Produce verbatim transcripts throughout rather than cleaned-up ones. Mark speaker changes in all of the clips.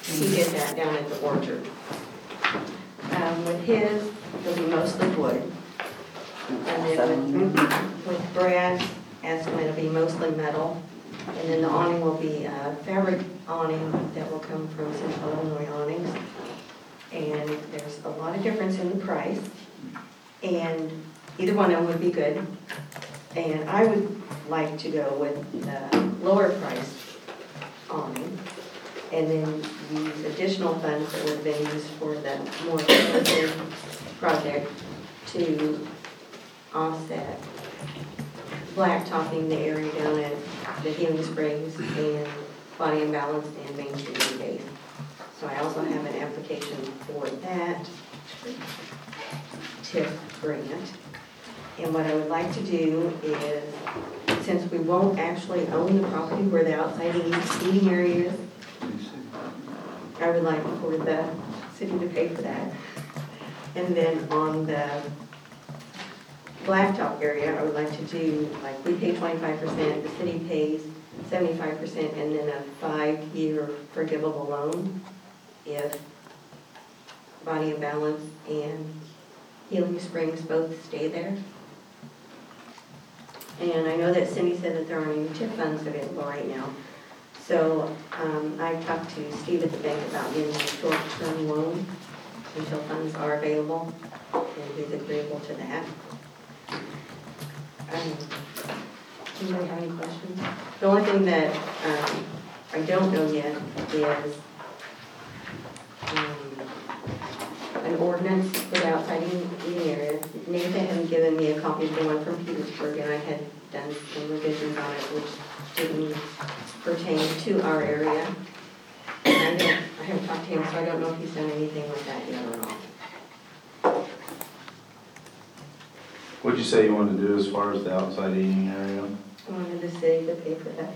Speaker 1: He did that down at the orchard. Um, with his, it'll be mostly wood. And then with, with Brad's estimate, it'll be mostly metal. And then the awning will be a fabric awning that will come from Central Illinois Awnings. And there's a lot of difference in the price. And either one of them would be good. And I would like to go with the lower priced awning. And then use additional funds that would have been used for the more expensive project to offset blacktopping the area down at the Healing Springs and Body and Balance and Main Street base. So I also have an application for that TIF grant. And what I would like to do is, since we won't actually own the property where the outside eating area is, I would like for the city to pay for that. And then on the blacktop area, I would like to do, like, we pay twenty-five percent, the city pays seventy-five percent, and then a five-year forgivable loan if Body and Balance and Healing Springs both stay there. And I know that Cindy said that there aren't any TIF funds available right now. So um, I talked to Steve at the bank about getting a short-term loan until funds are available, and he's agreeable to that. Um, anybody have any questions? The only thing that um, I don't know yet is um, an ordinance for the outside eating area. Nathan had given me a copy of the one from Petersburg, and I had done some revisions on it, which didn't pertain to our area. And I, don't, I haven't talked to him, so I don't know if he's done anything with that yet or not.
Speaker 2: What'd you say you wanted to do as far as the outside eating area?
Speaker 1: I wanted the city to pay for that.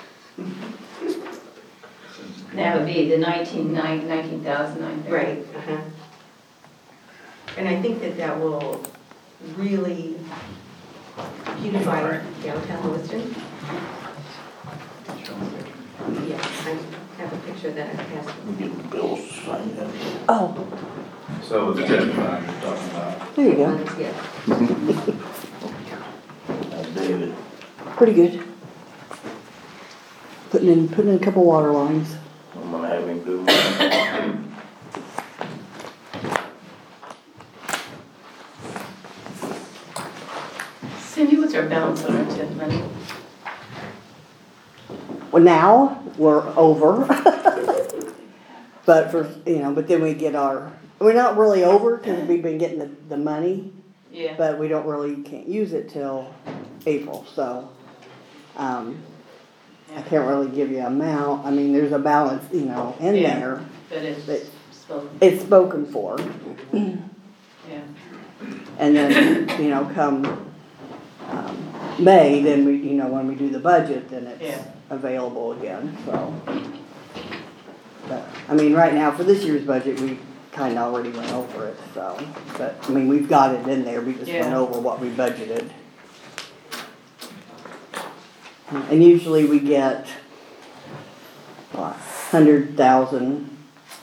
Speaker 3: That would be the nineteen thousand nine hundred.
Speaker 1: Right, uh-huh. And I think that that will really beautify downtown Lewiston. Yeah, I have a picture that I passed.
Speaker 4: Need Bill's sign that.
Speaker 5: Oh,
Speaker 2: So the TIF fund you're talking about.
Speaker 5: there you go.
Speaker 1: Yeah.
Speaker 4: That's David.
Speaker 5: Pretty good. Putting in, putting in a couple water lines.
Speaker 4: I'm gonna have him do mine.
Speaker 3: Cindy, what's our balance on our TIF money?
Speaker 5: Well, now we're over. But for, you know, but then we get our, we're not really over because we've been getting the, the money,
Speaker 3: Yeah.
Speaker 5: but we don't really, can't use it till April, so. Um, I can't really give you an amount. I mean, there's a balance, you know, in
Speaker 3: Yeah.
Speaker 5: there.
Speaker 3: But it's
Speaker 5: But-
Speaker 3: spoken.
Speaker 5: It's spoken for.
Speaker 3: Yeah.
Speaker 5: And then, you know, come um, May, then we, you know, when we do the budget, then it's
Speaker 3: Yeah.
Speaker 5: available again, so. But, I mean, right now, for this year's budget, we kinda already went over it, so. But, I mean, we've got it in there, we just went
Speaker 3: Yeah.
Speaker 5: over what we budgeted. And usually we get, what, hundred thousand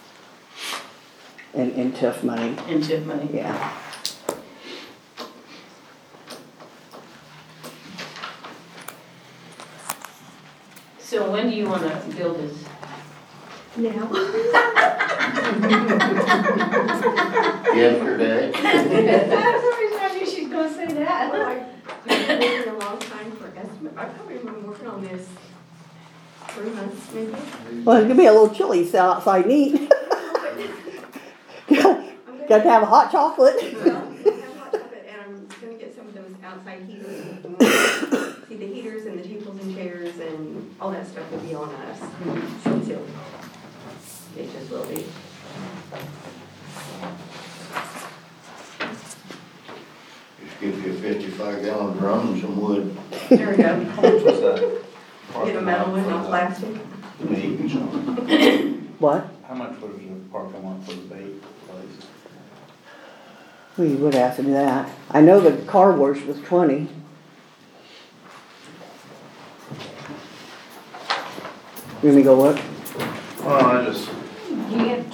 Speaker 5: in, in TIF money,
Speaker 3: In TIF money.
Speaker 5: yeah.
Speaker 3: So when do you want to build this?
Speaker 1: Now.
Speaker 4: Yesterday.
Speaker 1: I knew she was going to say that. I've been waiting a long time for estimate. I've probably been working on this three months maybe.
Speaker 5: Well, it's gonna be a little chilly, so outside neat. Got to have a hot chocolate.
Speaker 1: Well, I have hot chocolate, and I'm going to get some of those outside heaters. See, the heaters and the tables and chairs and all that stuff will be on us. So it just will be.
Speaker 4: Just give you a fifty-five gallon drum and some wood.
Speaker 1: There we go.
Speaker 2: How much was that?
Speaker 1: Get a metal one, not plastic.
Speaker 5: What?
Speaker 2: How much was the parking lot for the bait place?
Speaker 5: We would ask me that. I know the car wash was twenty. You want me to go look?
Speaker 2: Well, I just,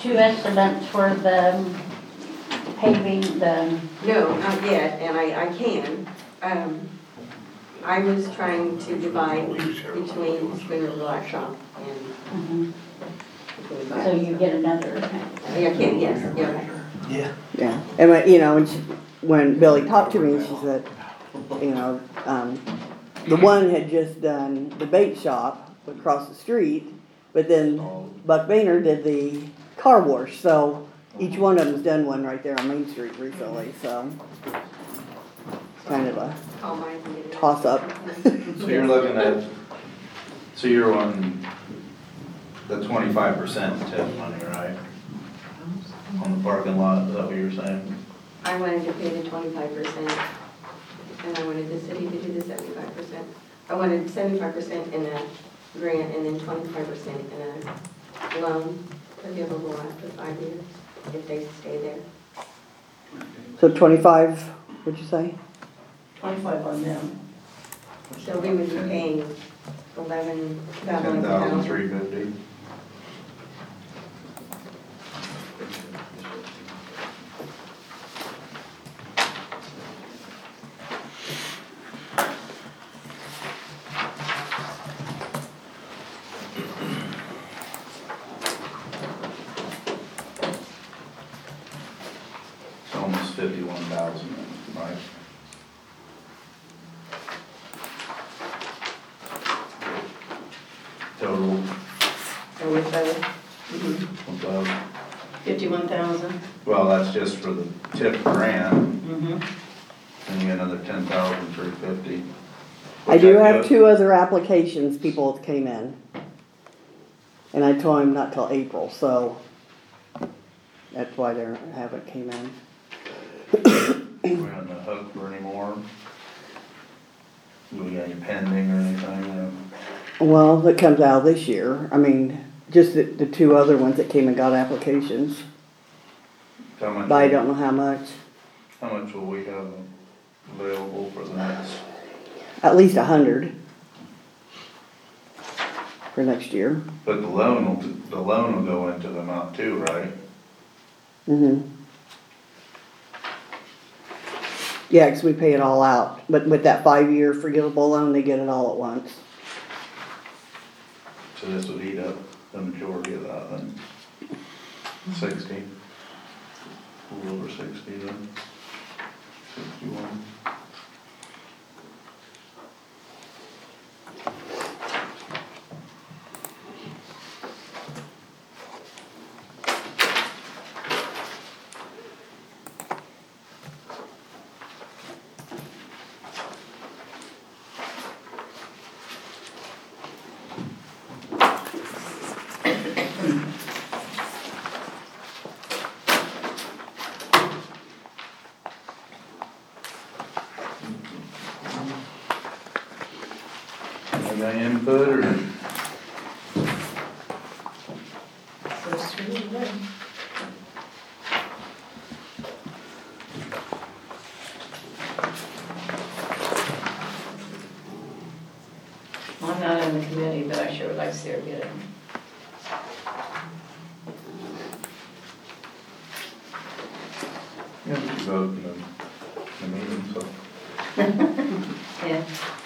Speaker 6: two estimates for the paving, the,
Speaker 1: No, not yet, and I, I can. Um, I was trying to divide between Spooner Blacktop and.
Speaker 6: mhm. So you get another,
Speaker 1: Yeah, can, yes, yeah.
Speaker 5: Yeah, and when, you know, when, she, when Billy talked to me, she said, you know, um, the one had just done the bait shop across the street, but then Buck Boehner did the car wash, so each one of them's done one right there on Main Street recently, so it's kind of a
Speaker 1: Call mine and get it.
Speaker 5: toss up.
Speaker 2: So you're looking at, so you're on the twenty-five percent tip money, right? On the parking lot, is that what you were saying?
Speaker 1: I wanted to pay the twenty-five percent, and I wanted the city to do the seventy-five percent. I wanted seventy-five percent in a grant and then twenty-five percent in a loan forgivable after five years, if they stay there.
Speaker 5: So twenty-five, what'd you say?
Speaker 3: Twenty-five on them.
Speaker 1: So we would be paying eleven, about
Speaker 2: Ten
Speaker 1: eleven
Speaker 2: thousand
Speaker 1: thousand.
Speaker 2: three fifty. It's almost fifty-one thousand, right? Total,
Speaker 1: So with those,
Speaker 2: about,
Speaker 3: Fifty-one thousand.
Speaker 2: well, that's just for the tip grant,
Speaker 3: Mm-hmm.
Speaker 2: and you get another ten thousand three fifty.
Speaker 5: I do have two other applications people came in. And I told him not till April, so that's why they haven't came in.
Speaker 2: We're on the hook for any more? Do we got any pending or anything?
Speaker 5: Well, that comes out this year. I mean, just the, the two other ones that came and got applications,
Speaker 2: How much?
Speaker 5: but I don't know how much.
Speaker 2: How much will we have available for the next?
Speaker 5: At least a hundred for next year.
Speaker 2: But the loan will, the loan will go into the amount too, right?
Speaker 5: Mm-hmm. Yeah, 'cause we pay it all out, but with that five-year forgivable loan, they get it all at once.
Speaker 2: So this would eat up the majority of that then? Sixty? A little over sixty then? Sixty-one? Got any input or?
Speaker 3: I'm not in the committee, but I sure would like to see her get it.
Speaker 2: Yeah, we vote in the, the meeting, so.
Speaker 3: Yeah.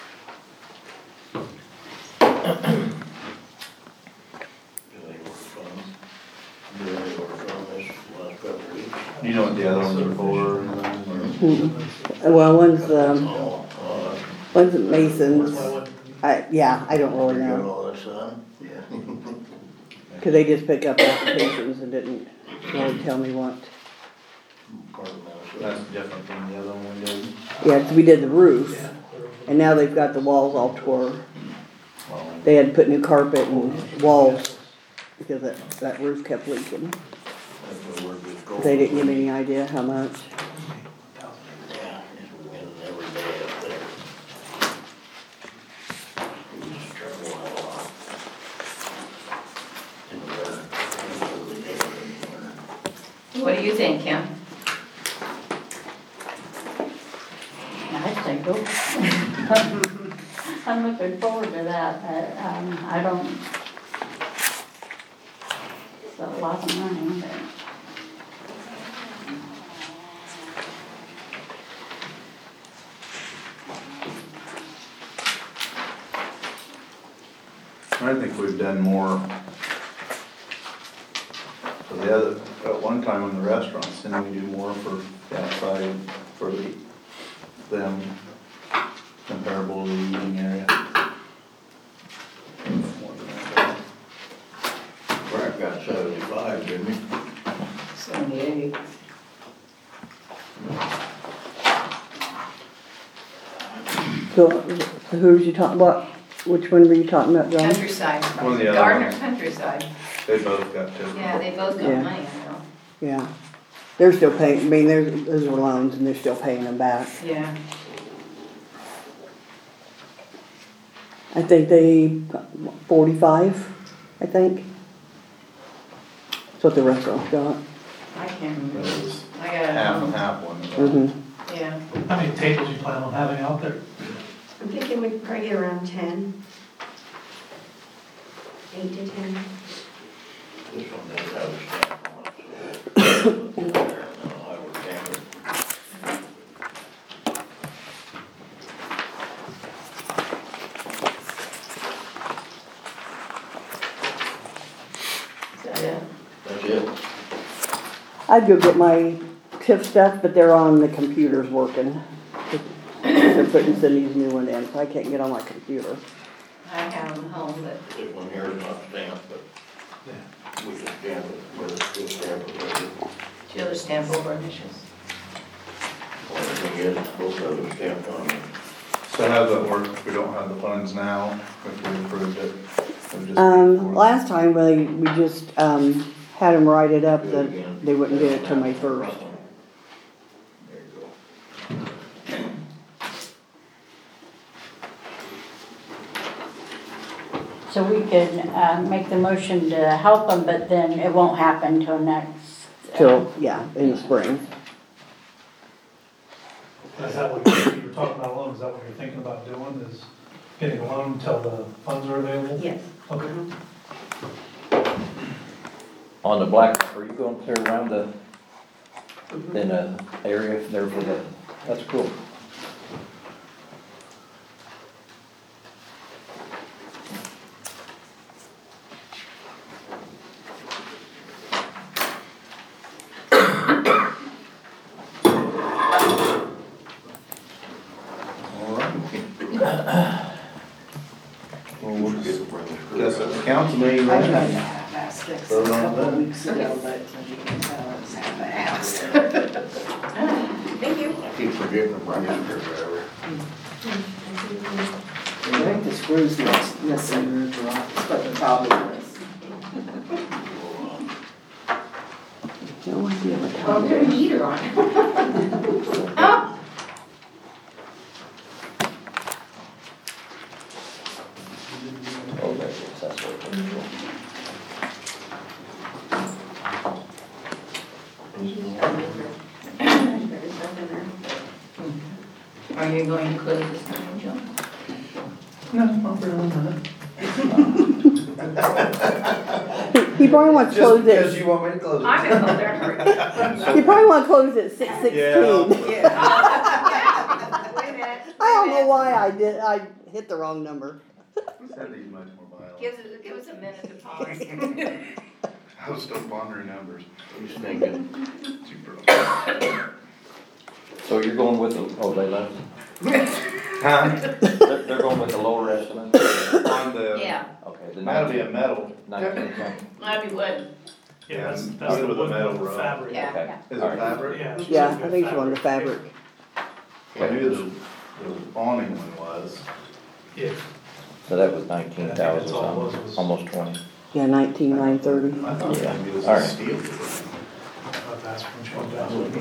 Speaker 4: Do they work on this? Do they work on this last couple of weeks?
Speaker 2: You know what the other ones are for? or anything,
Speaker 5: Mhm. Well, one's, um,
Speaker 4: Oh, oh,
Speaker 5: one's at Mason's. I, yeah, I don't really
Speaker 4: you got
Speaker 5: know,
Speaker 4: all this on? Yeah.
Speaker 5: 'cause they just pick up applications and didn't really tell me what.
Speaker 4: Part of
Speaker 2: or-
Speaker 4: Minnesota.
Speaker 2: That's different from the other one we did.
Speaker 5: Yeah, 'cause we did the roof, and now they've got the walls all tore.
Speaker 2: Well,
Speaker 5: They had to put new carpet and walls because that, that roof kept leaking.
Speaker 4: That's where we're just going.
Speaker 5: They didn't give me any idea how much.
Speaker 4: Yeah, it's winning every day up there. We used to travel a lot. In the winter, and so we did it in the winter.
Speaker 3: What do you think, Kim?
Speaker 6: I'd say go. I'm looking forward to that, but, um, I don't, So a lot of money, but.
Speaker 2: I think we've done more for the other, at one time in the restaurants, didn't we do more for the outside, for the, them comparable to the eating area? More than that.
Speaker 4: Frank got seventy-five, didn't he?
Speaker 3: Seventy-eight.
Speaker 5: So, so who was you talking about? Which one were you talking about, John?
Speaker 3: Countryside,
Speaker 2: One of the other
Speaker 3: Gardner
Speaker 2: ones.
Speaker 3: Countryside.
Speaker 2: They both got to.
Speaker 3: Yeah, they both got
Speaker 5: Yeah.
Speaker 3: money, I know.
Speaker 5: Yeah. They're still paying, I mean, there's, those are loans and they're still paying them back.
Speaker 3: Yeah.
Speaker 5: I think they, forty-five, I think. That's what the restaurant got.
Speaker 3: I can't
Speaker 2: It
Speaker 3: remember.
Speaker 2: was
Speaker 3: I got it.
Speaker 2: half and
Speaker 3: um,
Speaker 2: half one.
Speaker 5: Mm-hmm.
Speaker 3: Yeah.
Speaker 7: How many tables you plan on having out there?
Speaker 1: I'm thinking we'd probably get around ten. Eight to ten.
Speaker 4: This one doesn't have a stamp on it, so. No, I would stamp it.
Speaker 3: Is that it?
Speaker 4: That's it.
Speaker 5: I'd go get my TIF stuff, but they're on the computers working. They're putting Cindy's new one in, so I can't get on my computer.
Speaker 3: I have them home, but
Speaker 4: This one here is not stamped, but we can stamp it, but it's still stamped with it.
Speaker 3: the other stamp over initials.
Speaker 4: Only thing is, both of them stamped on it.
Speaker 2: So how does that work if we don't have the funds now, if we approved it? It would just be
Speaker 5: Um,
Speaker 2: for-
Speaker 5: last time, we, we just, um, had them write it up that they wouldn't get it till May first.
Speaker 4: There you go.
Speaker 6: So we could, uh, make the motion to help them, but then it won't happen till next. uh,
Speaker 5: Till, yeah, in the spring.
Speaker 7: Is that what you you were talking about a loan, is that what you're thinking about doing, is getting a loan until the funds are available?
Speaker 1: Yes.
Speaker 7: Okay.
Speaker 8: On the black, are you going clear around the, in a area there for the, that's cool.
Speaker 2: All right. Well, we'll just, guess at the council meeting,
Speaker 9: I tried to
Speaker 2: then.
Speaker 9: have asked this
Speaker 2: Vote
Speaker 9: a
Speaker 2: on
Speaker 9: couple
Speaker 2: that.
Speaker 9: of weeks ago, but you can tell it's half-assed.
Speaker 3: Thank you.
Speaker 4: I keep forgetting to bring it here forever.
Speaker 9: I think the screws missing, missing, that's what the problem is.
Speaker 5: No idea what
Speaker 3: Oh,
Speaker 5: time
Speaker 3: there's
Speaker 5: it
Speaker 3: a
Speaker 5: is.
Speaker 3: heater on. Oh,
Speaker 8: Oh, there it is, that's what it is.
Speaker 3: are you going to close this time, Joe?
Speaker 2: No, not for another
Speaker 5: He probably wants to
Speaker 2: Just
Speaker 5: close
Speaker 2: because
Speaker 5: it,
Speaker 2: you want me to close it.
Speaker 3: I'm gonna go there and hurry.
Speaker 5: he probably wanna close it at six
Speaker 2: Yeah.
Speaker 5: sixteen.
Speaker 3: Yeah. Wait a minute.
Speaker 5: I don't know why I did, I hit the wrong number.
Speaker 2: Cindy's much more violent.
Speaker 3: Give us, give us a minute to pause.
Speaker 2: I was still pondering numbers.
Speaker 4: He's thinking,
Speaker 2: Super.
Speaker 8: So you're going with the, oh, they left?
Speaker 2: Huh?
Speaker 8: They're, they're going with the lower estimate?
Speaker 2: On the,
Speaker 3: Yeah,
Speaker 8: Okay, the
Speaker 2: that'll be a
Speaker 8: nineteen,
Speaker 2: metal.
Speaker 8: nineteen something,
Speaker 3: that'd be wood.
Speaker 7: Yeah, that's,
Speaker 2: Yeah,
Speaker 7: that's the
Speaker 2: with a
Speaker 7: wood
Speaker 2: metal
Speaker 7: with the
Speaker 2: row.
Speaker 7: fabric.
Speaker 3: Yeah.
Speaker 8: okay.
Speaker 2: Is it
Speaker 8: All right.
Speaker 2: fabric?
Speaker 7: Yeah.
Speaker 5: Yeah, I think she wanted the fabric.
Speaker 2: I knew the, the awning one was.
Speaker 7: Yeah.
Speaker 8: So that was nineteen
Speaker 7: I think
Speaker 8: thousand
Speaker 7: that's all it was,
Speaker 8: something,
Speaker 7: was-
Speaker 8: almost twenty.
Speaker 5: Yeah, nineteen nine thirty.
Speaker 2: I thought maybe it was
Speaker 8: All
Speaker 2: a
Speaker 8: right.
Speaker 2: steel.
Speaker 7: I've asked for
Speaker 2: To
Speaker 7: insurance.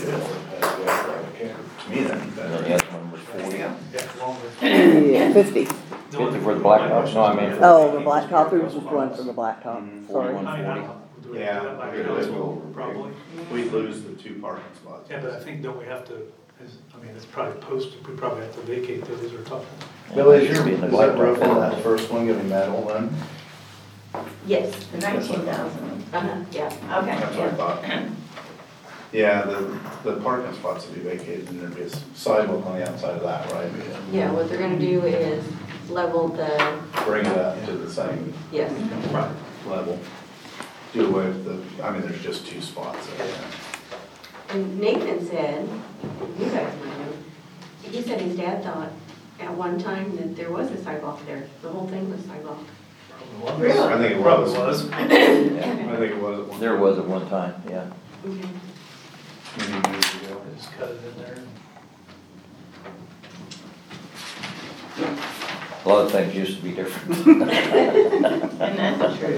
Speaker 2: me, that'd be
Speaker 8: And then
Speaker 2: better.
Speaker 8: the other one was forty.
Speaker 7: Yeah, longer.
Speaker 5: Yeah, fifty.
Speaker 8: Fifty for the blacktop? No, I mean for-
Speaker 5: Oh, the blacktop, there was just one for the blacktop,
Speaker 2: Mhm.
Speaker 5: sorry.
Speaker 7: I mean, I don't, do we have to do that by
Speaker 2: Yeah.
Speaker 7: council, probably?
Speaker 2: We lose the two parking spots.
Speaker 7: Yeah, but I think, don't we have to, is- I mean, it's probably posted, we probably have to vacate those or something.
Speaker 2: Billy, is your,
Speaker 8: Being the
Speaker 2: is that roof
Speaker 8: blacktop.
Speaker 2: on that first one gonna be metal then?
Speaker 1: Yes,
Speaker 3: The nineteen thousand.
Speaker 1: uh-huh, yeah.
Speaker 3: Okay.
Speaker 2: That's what I thought. Yeah, the, the parking spots will be vacated and there'll be a sidewalk on the outside of that, right?
Speaker 1: Yeah, what they're gonna do is level the,
Speaker 2: Bring it up to the same
Speaker 1: yes,
Speaker 2: level. Do away with the, I mean, there's just two spots there.
Speaker 1: and Nathan said, you guys might know, he said his dad thought at one time that there was a sidewalk there, the whole thing was sidewalk.
Speaker 3: Really?
Speaker 2: I think it
Speaker 7: Probably
Speaker 2: was.
Speaker 7: was.
Speaker 2: I think it was at one.
Speaker 8: There was at one time, yeah.
Speaker 1: Okay.
Speaker 2: Many years ago.
Speaker 7: Just cut it in there.
Speaker 8: A lot of things used to be different.
Speaker 3: And that's true.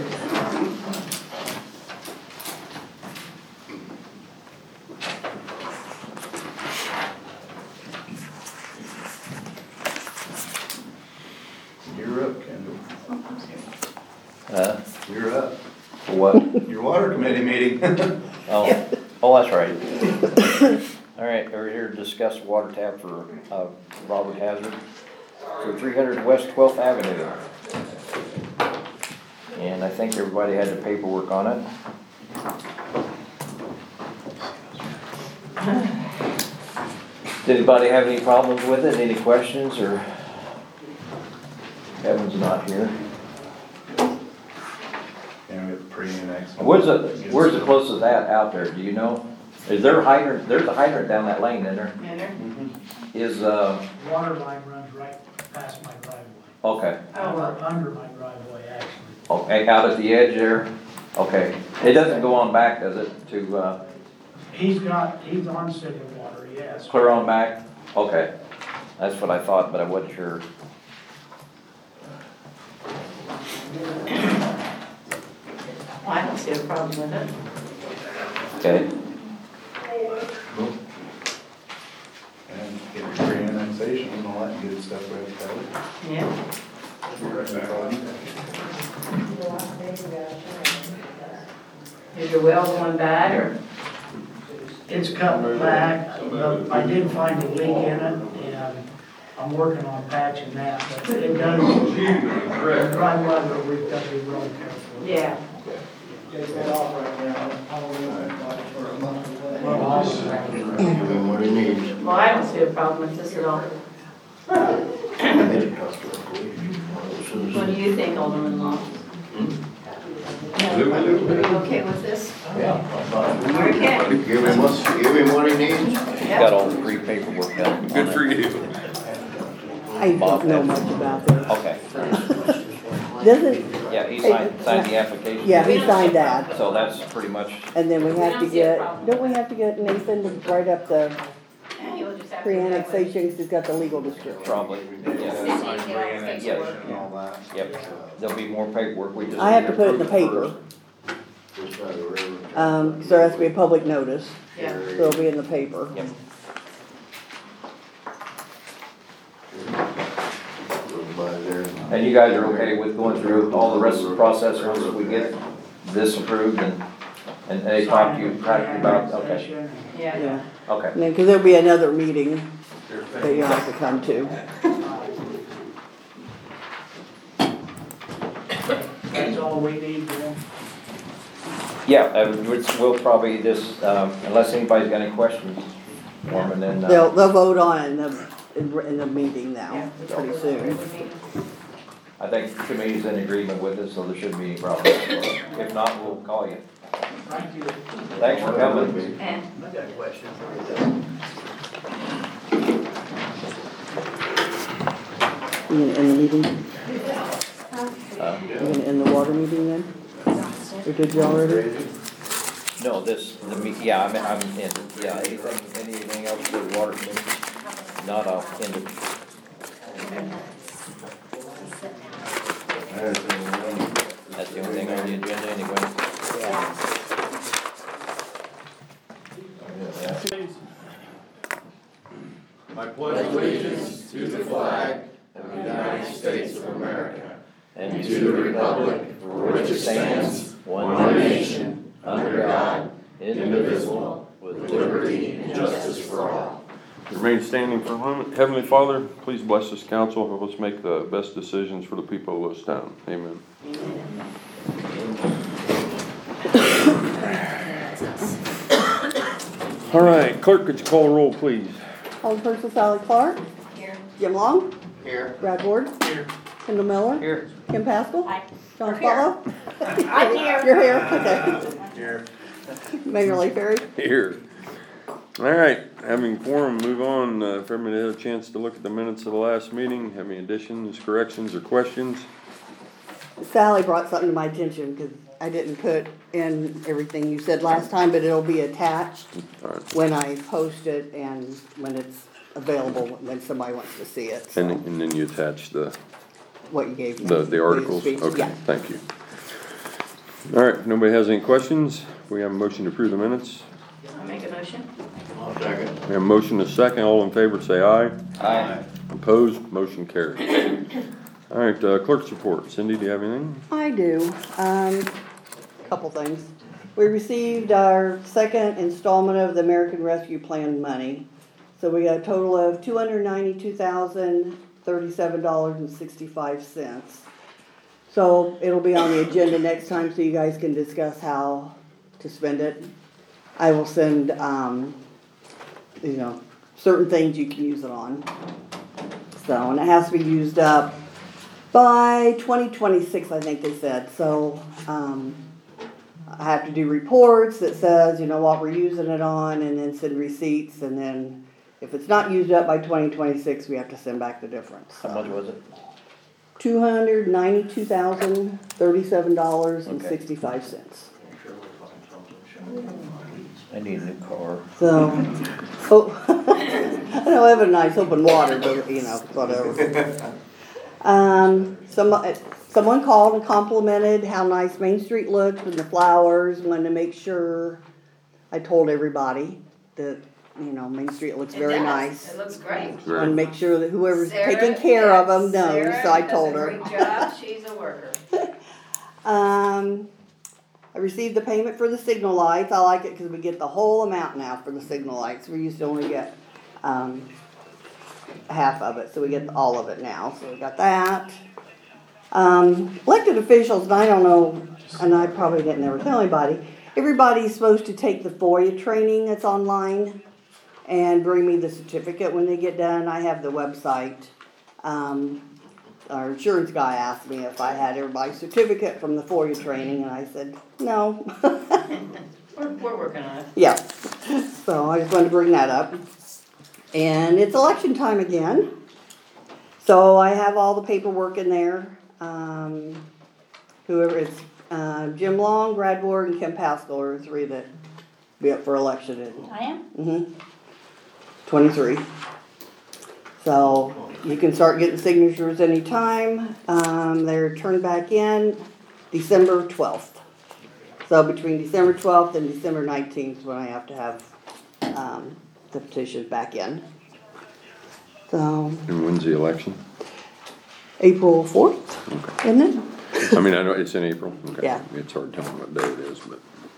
Speaker 2: You're up, Kendall.
Speaker 8: Uh,
Speaker 2: You're up.
Speaker 8: for what?
Speaker 2: Your water committee meeting.
Speaker 8: Oh, oh, that's right. All right, we're here to discuss water tap for, uh, Robert Hazard for three hundred West twelfth Avenue. And I think everybody had the paperwork on it. Did anybody have any problems with it, any questions, or? Kevin's not here.
Speaker 2: Yeah, we have pre-annex.
Speaker 8: Where's the, where's the closest that out there, do you know? Is there a hydrant, there's a hydrant down that lane, isn't there?
Speaker 3: And there-
Speaker 8: Is, uh,
Speaker 10: Water line runs right past my driveway,
Speaker 8: okay,
Speaker 3: Oh, well.
Speaker 10: under my driveway, actually.
Speaker 8: okay, out at the edge there? Okay, it doesn't go on back, does it, to, uh,
Speaker 10: He's got, he's on city water, yes.
Speaker 8: clear on back? Okay, that's what I thought, but I wasn't sure.
Speaker 3: I don't see a problem with it.
Speaker 8: Okay,
Speaker 2: And get your pre-annexation and all that good stuff right there.
Speaker 3: Yeah.
Speaker 2: Be right back on.
Speaker 3: Is your well going bad or?
Speaker 10: It's cut back, but I did find a leak in it, and I'm working on patching that, but it does, the dry weather, we've got to be real careful.
Speaker 3: Yeah.
Speaker 4: Give him what he needs.
Speaker 3: Well, I don't see a problem with this at all.
Speaker 4: I think it costs a police.
Speaker 3: What do you think, Alderman Long? Are you okay with this? Okay.
Speaker 4: Give him what, give him what he needs.
Speaker 8: got all the free paperwork done.
Speaker 11: Good for you.
Speaker 5: I don't know much about this.
Speaker 8: Okay,
Speaker 5: Doesn't,
Speaker 8: yeah, he signed, signed the application.
Speaker 5: yeah, he signed that,
Speaker 8: So that's pretty much,
Speaker 5: and then we have to get, don't we have to get Nathan to write up the
Speaker 3: And you'll just have to.
Speaker 5: pre-annexation, because he's got the legal description.
Speaker 8: probably, yeah,
Speaker 2: Sign pre-annexation and all that.
Speaker 8: yep. There'll be more paperwork, we just.
Speaker 5: I have to put it in the paper,
Speaker 4: Just by the river.
Speaker 5: um, so there has to be a public notice,
Speaker 3: Yeah.
Speaker 5: so it'll be in the paper.
Speaker 8: Yep.
Speaker 4: Goes by there.
Speaker 8: And you guys are okay with going through all the rest of the process once we get this approved and, and they talk to you, talk to you about, okay,
Speaker 3: Yeah.
Speaker 5: Yeah,
Speaker 8: okay.
Speaker 5: and then, because there'll be another meeting that you'll have to come to.
Speaker 10: That's all we need, Jim.
Speaker 8: Yeah, uh, which we'll probably just, um, unless anybody's got any questions for them, and then,
Speaker 5: They'll,
Speaker 8: uh,
Speaker 5: they'll vote on it in the, in, in the meeting now,
Speaker 3: Yeah.
Speaker 5: pretty soon.
Speaker 8: I think the committee's in agreement with it, so there shouldn't be any problem. If not, we'll call you.
Speaker 10: Thank you.
Speaker 8: Thanks for coming.
Speaker 3: And
Speaker 4: I got a question.
Speaker 5: You gonna end the meeting?
Speaker 8: Uh,
Speaker 5: You gonna end the water meeting then? Or did you already?
Speaker 8: No, this, the, me- yeah, I'm, I'm in, yeah, anything, anything else for the water committee? Not, I'll end it. That's the only thing on the agenda anyway.
Speaker 11: I pledge allegiance to the flag of the United States of America
Speaker 8: And
Speaker 11: and to the republic for which it stands, one nation, under God, indivisible, with liberty and justice for all.
Speaker 12: Remain standing for Heaven- Heavenly Father, please bless this council, help us make the best decisions for the people of this town. Amen. All right, clerk, could you call the roll, please?
Speaker 5: Alderperson Sally Clark.
Speaker 1: Here.
Speaker 5: Jim Long.
Speaker 4: Here.
Speaker 5: Brad Ward.
Speaker 7: Here.
Speaker 5: Kendall Miller.
Speaker 8: Here.
Speaker 5: Kim Pascal.
Speaker 6: Aye.
Speaker 5: John
Speaker 6: We're here.
Speaker 5: Swallow.
Speaker 6: I'm here.
Speaker 5: You're here, okay.
Speaker 2: Here.
Speaker 5: Mayor Lee Perry.
Speaker 12: Here. All right, having quorum, move on. Uh, if everybody had a chance to look at the minutes of the last meeting, have any additions, corrections, or questions?
Speaker 5: Sally brought something to my attention because I didn't put in everything you said last time, but it'll be attached
Speaker 12: All right.
Speaker 5: when I post it and when it's available, when somebody wants to see it. So
Speaker 12: And, and then you attach the,
Speaker 5: what you gave me.
Speaker 12: the, the articles?
Speaker 5: Speech,
Speaker 12: Okay,
Speaker 5: yeah.
Speaker 12: thank you. All right, if nobody has any questions, we have a motion to approve the minutes.
Speaker 3: I'll make a motion.
Speaker 4: I'll second.
Speaker 12: We have a motion to second, all in favor say aye.
Speaker 8: Aye.
Speaker 12: Opposed, motion carries. All right, uh, clerk's report. Cindy, do you have anything?
Speaker 5: I do. Um, couple things. We received our second installment of the American Rescue Plan money. So we got a total of two hundred ninety-two thousand thirty-seven dollars and sixty-five cents. So it'll be on the agenda next time so you guys can discuss how to spend it. I will send, um, you know, certain things you can use it on. So, and it has to be used up by twenty twenty-six, I think they said. So, um, I have to do reports that says, you know, what we're using it on, and then send receipts, and then if it's not used up by twenty twenty-six, we have to send back the difference.
Speaker 8: How much was it?
Speaker 5: Two hundred ninety-two thousand thirty-seven dollars and sixty-five cents.
Speaker 8: I need a new car.
Speaker 5: So, oh, I know Evan and I was hoping water, but you know, whatever. Um, some, someone called and complimented how nice Main Street looked with the flowers. Wanted to make sure I told everybody that, you know, Main Street looks
Speaker 3: It
Speaker 5: very
Speaker 3: does.
Speaker 5: nice.
Speaker 3: It looks great.
Speaker 5: Want to make sure that whoever's
Speaker 3: Sarah-
Speaker 5: taking care of them knows,
Speaker 3: Sarah
Speaker 5: so I
Speaker 3: does
Speaker 5: told
Speaker 3: a
Speaker 5: her.
Speaker 3: Great job, she's a worker.
Speaker 5: Um, I received the payment for the signal lights. I like it because we get the whole amount now for the signal lights. We used to only get, um, half of it, so we get all of it now. So we got that. Um, elected officials, and I don't know, and I probably didn't ever tell anybody, everybody's supposed to take the FOIA training that's online and bring me the certificate when they get done. I have the website. Um, our insurance guy asked me if I had everybody's certificate from the FOIA training, and I said, no.
Speaker 3: We're, we're working on it.
Speaker 5: Yeah, so I just wanted to bring that up. And it's election time again. So I have all the paperwork in there. Um, whoever it's, uh, Jim Long, Brad Ward, and Kim Pascal are the three that be up for election in.
Speaker 6: I am.
Speaker 5: Mm-hmm. twenty-three. So you can start getting signatures anytime. Um, they're turned back in December twelfth. So between December twelfth and December nineteenth is when I have to have um, the petition back in. So
Speaker 12: And when's the election?
Speaker 5: April fourth,
Speaker 12: Okay.
Speaker 5: isn't it?
Speaker 12: I mean, I know it's in April. Okay.
Speaker 5: Yeah.
Speaker 12: It's hard telling what day it is, but.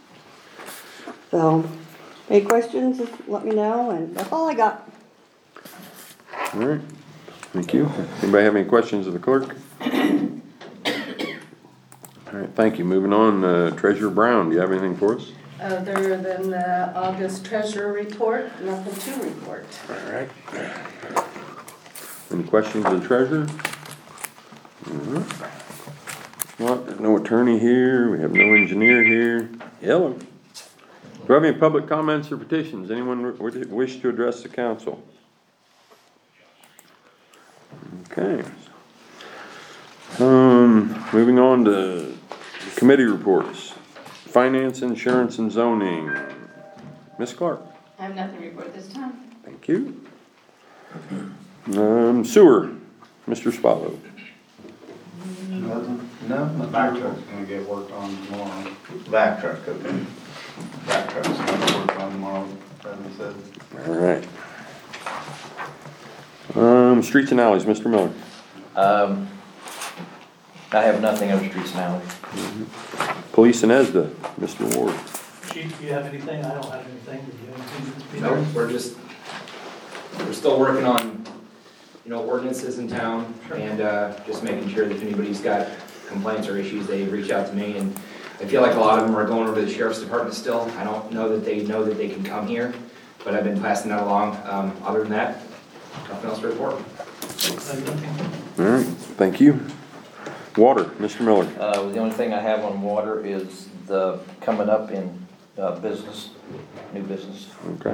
Speaker 5: So any questions, just let me know, and that's all I got.
Speaker 12: All right, thank you. Anybody have any questions of the clerk? All right, thank you. Moving on, uh, Treasurer Brown, do you have anything for us?
Speaker 9: Other than the August treasurer report, nothing to report.
Speaker 12: All right. Any questions of the treasurer? All right. Well, there's no attorney here, we have no engineer here. Hello. Do we have any public comments or petitions? Anyone w- wish to address the council? Okay. Um, moving on to committee reports. Finance, insurance, and zoning. Miz Clark.
Speaker 3: I have nothing to report this time.
Speaker 12: Thank you. Um, sewer, Mister Spotlow.
Speaker 2: Nothing? No, the back truck's gonna get worked on tomorrow. Back truck, okay. Back truck's gonna get worked on tomorrow, Bradley said.
Speaker 12: All right. Um, streets and alleys, Mister Miller.
Speaker 8: Um, I have nothing on streets now.
Speaker 12: Police and E S D A, Mister Ward.
Speaker 7: Chief, do you have anything? I don't have anything. Do you have anything?
Speaker 13: No, we're just, we're still working on, you know, ordinances in town and uh, just making sure that if anybody's got complaints or issues, they reach out to me. And I feel like a lot of them are going over to the sheriff's department still. I don't know that they know that they can come here. but I've been passing that along. Um, other than that, nothing else to report.
Speaker 12: All right, thank you. Water, Mister Miller.
Speaker 11: Uh, the only thing I have on water is the, coming up in, uh, business, new business.
Speaker 12: Okay.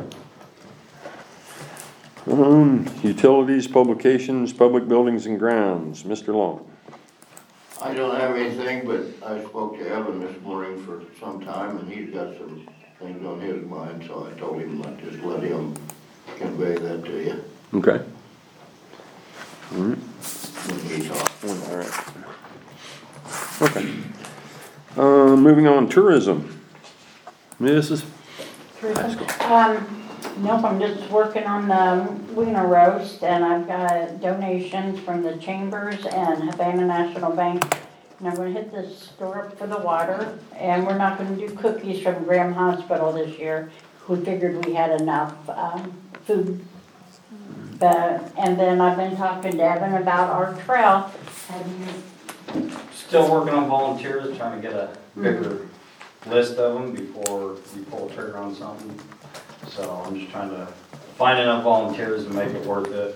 Speaker 12: Um, utilities, publications, public buildings and grounds, Mister Long.
Speaker 4: I don't have anything, but I spoke to Evan this morning for some time, and he's got some things on his mind, so I told him I'd just let him convey that to you
Speaker 12: Okay. All right.
Speaker 4: when he talks.
Speaker 12: All right. Okay. Uh, moving on, tourism. Missus
Speaker 6: Um, nope, I'm just working on the wiener roast, and I've got donations from the Chambers and Havana National Bank. And I'm gonna hit the store up for the water, and we're not gonna do cookies from Graham Hospital this year. We figured we had enough, um, food. But, and then I've been talking to Evan about our trail. Have you
Speaker 14: Still working on volunteers, trying to get a bigger list of them before we pull the trigger on something. So I'm just trying to find enough volunteers to make it worth it.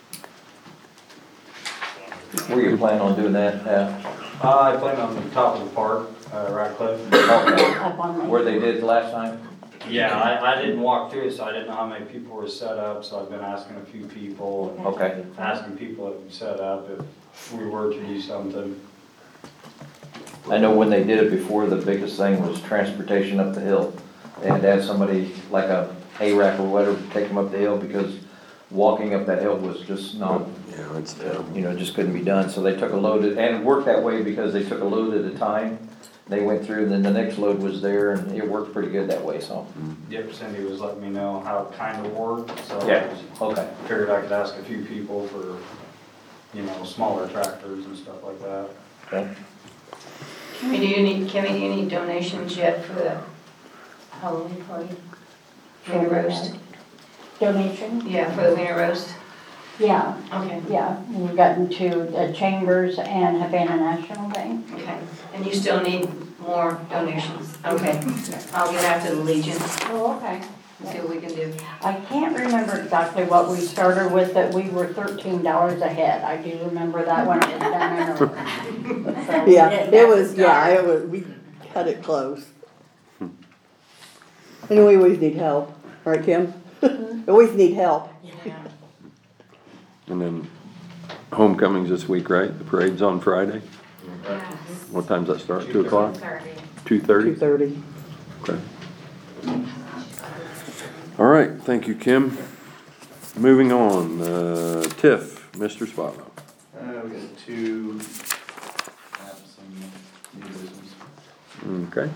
Speaker 11: Where you plan on doing that, uh,
Speaker 14: Uh, I plan on the top of the park, uh, Radcliffe.
Speaker 6: up on the?
Speaker 11: where they did last time?
Speaker 14: Yeah, I, I didn't walk through it, so I didn't know how many people were set up, so I've been asking a few people,
Speaker 11: Okay.
Speaker 14: asking people that would set up if we were to do something.
Speaker 11: I know when they did it before, the biggest thing was transportation up the hill. They had to have somebody, like a hay-rack or whatever, take them up the hill because walking up that hill was just not,
Speaker 12: Yeah, it's terrible.
Speaker 11: you know, just couldn't be done. So they took a load, at- and it worked that way because they took a load at a time. They went through and then the next load was there and it worked pretty good that way, so.
Speaker 14: Yep, Cindy was letting me know how it kind of worked, so I
Speaker 11: Yeah,
Speaker 14: just
Speaker 11: okay.
Speaker 14: figured I could ask a few people for, you know, smaller tractors and stuff like that.
Speaker 11: Okay.
Speaker 3: Can we do you need, can we do any donations yet for the Halloween party? Wiener roast?
Speaker 6: Donation?
Speaker 3: Yeah, for the wiener roast?
Speaker 6: Yeah,
Speaker 3: Okay,
Speaker 6: yeah, we've gotten to the Chambers and Havana National Bank.
Speaker 3: okay. And you still need more donations? Okay. I'll get after the Legion
Speaker 6: Oh, okay.
Speaker 3: and see what we can do.
Speaker 6: I can't remember exactly what we started with, that we were thirteen dollars ahead. I do remember that when it was done in a. So we
Speaker 5: Yeah,
Speaker 6: didn't
Speaker 5: it
Speaker 6: have to
Speaker 5: was, yeah,
Speaker 6: start.
Speaker 5: it was, we cut it close. And we always need help, right, Kim? We always need help.
Speaker 3: Yeah.
Speaker 12: And then homecoming's this week, right? The parade's on Friday?
Speaker 3: Yes.
Speaker 12: What time's that start? Two o'clock?
Speaker 3: Thirty.
Speaker 12: Two thirty?
Speaker 5: Two thirty.
Speaker 12: Okay. All right, thank you, Kim. Moving on, uh, TIF, Mister Spotlow.
Speaker 2: Uh, we got two, have some new business.
Speaker 12: Okay.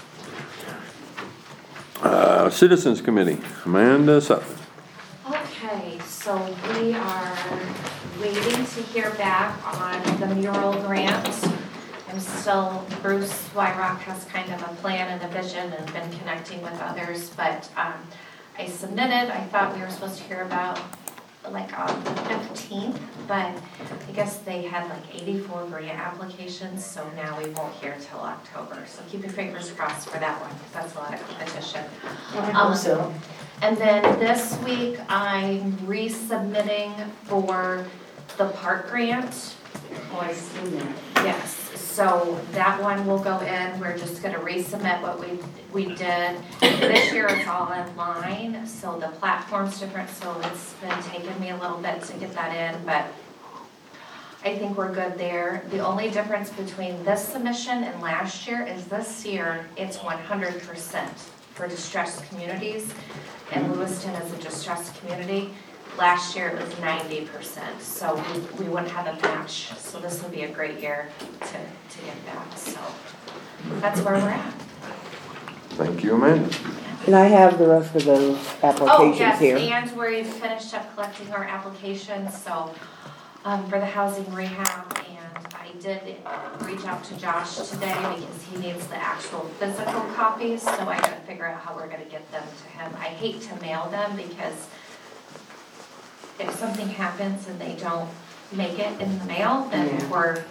Speaker 12: Uh, Citizens Committee, Amanda Sutton.
Speaker 15: Okay, so we are waiting to hear back on the mural grant. I'm still, Bruce Wyrock has kind of a plan and a vision and been connecting with others, but um, I submitted, I thought we were supposed to hear about like on the fifteenth, but I guess they had like eighty-four grant applications, so now we won't hear till October. So keep your fingers crossed for that one, because that's a lot of competition.
Speaker 3: I
Speaker 15: Um,
Speaker 3: hope so.
Speaker 15: And then this week, I'm resubmitting for the park grant.
Speaker 3: Oh, I seen that.
Speaker 15: Yes, so that one will go in, we're just gonna resubmit what we, we did. This year it's all online, so the platform's different, so it's been taking me a little bit to get that in, but I think we're good there. The only difference between this submission and last year is this year, it's one hundred percent for distressed communities, and Lewiston is a distressed community. Last year it was ninety percent, so we, we wouldn't have a match, so this would be a great year to, to get that, so that's where we're at.
Speaker 12: Thank you, Amanda.
Speaker 5: And I have the rest of those
Speaker 15: Oh,
Speaker 5: applications
Speaker 15: yes,
Speaker 5: here.
Speaker 15: and we've finished up collecting our applications, so, um, for the housing rehab, and I did reach out to Josh today because he needs the actual physical copies, so I gotta figure out how we're gonna get them to him. I hate to mail them because if something happens and they don't make it in the mail, then we're,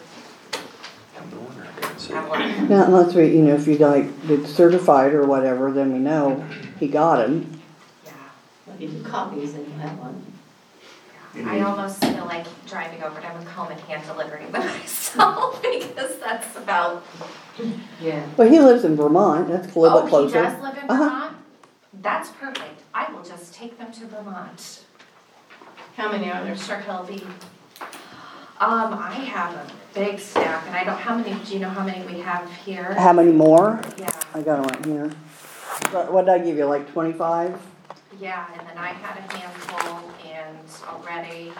Speaker 5: Now, unless we, you know, if you like, it's certified or whatever, then we know he got them.
Speaker 15: yeah.
Speaker 1: you do copies and you have one.
Speaker 15: I almost feel like driving over to Macomb and hand delivering them myself because that's about.
Speaker 1: Yeah.
Speaker 5: Well, he lives in Vermont, that's a little bit
Speaker 15: Oh, he
Speaker 5: closer.
Speaker 15: does live in
Speaker 5: Uh-huh.
Speaker 15: Vermont? That's perfect. I will just take them to Vermont.
Speaker 1: How many are there?
Speaker 15: Sure he'll be. Um, I have a big stack and I don't, how many, do you know how many we have here?
Speaker 5: How many more?
Speaker 15: Yeah,
Speaker 5: I got them right here. What what did I give you, like twenty-five?
Speaker 15: yeah, and then I had a handful and already.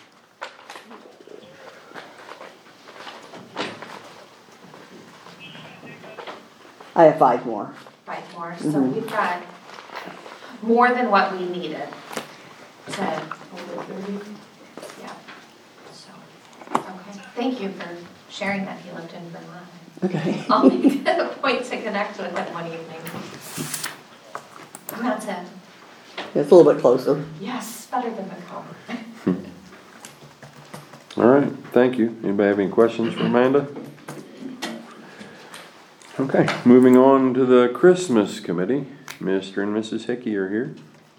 Speaker 5: I have five more.
Speaker 15: Five more, so
Speaker 5: Mhm.
Speaker 15: we've got more than what we needed to, yeah, so, okay. Thank you for sharing that he lived in Vermont.
Speaker 5: Okay.
Speaker 15: I'll make it a point to connect with him one evening. That's it.
Speaker 5: It's a little bit closer.
Speaker 15: Yes, better than Macomb.
Speaker 12: All right, thank you. Anybody have any questions for Amanda? Okay, moving on to the Christmas committee. Mister and Missus Hickey are here.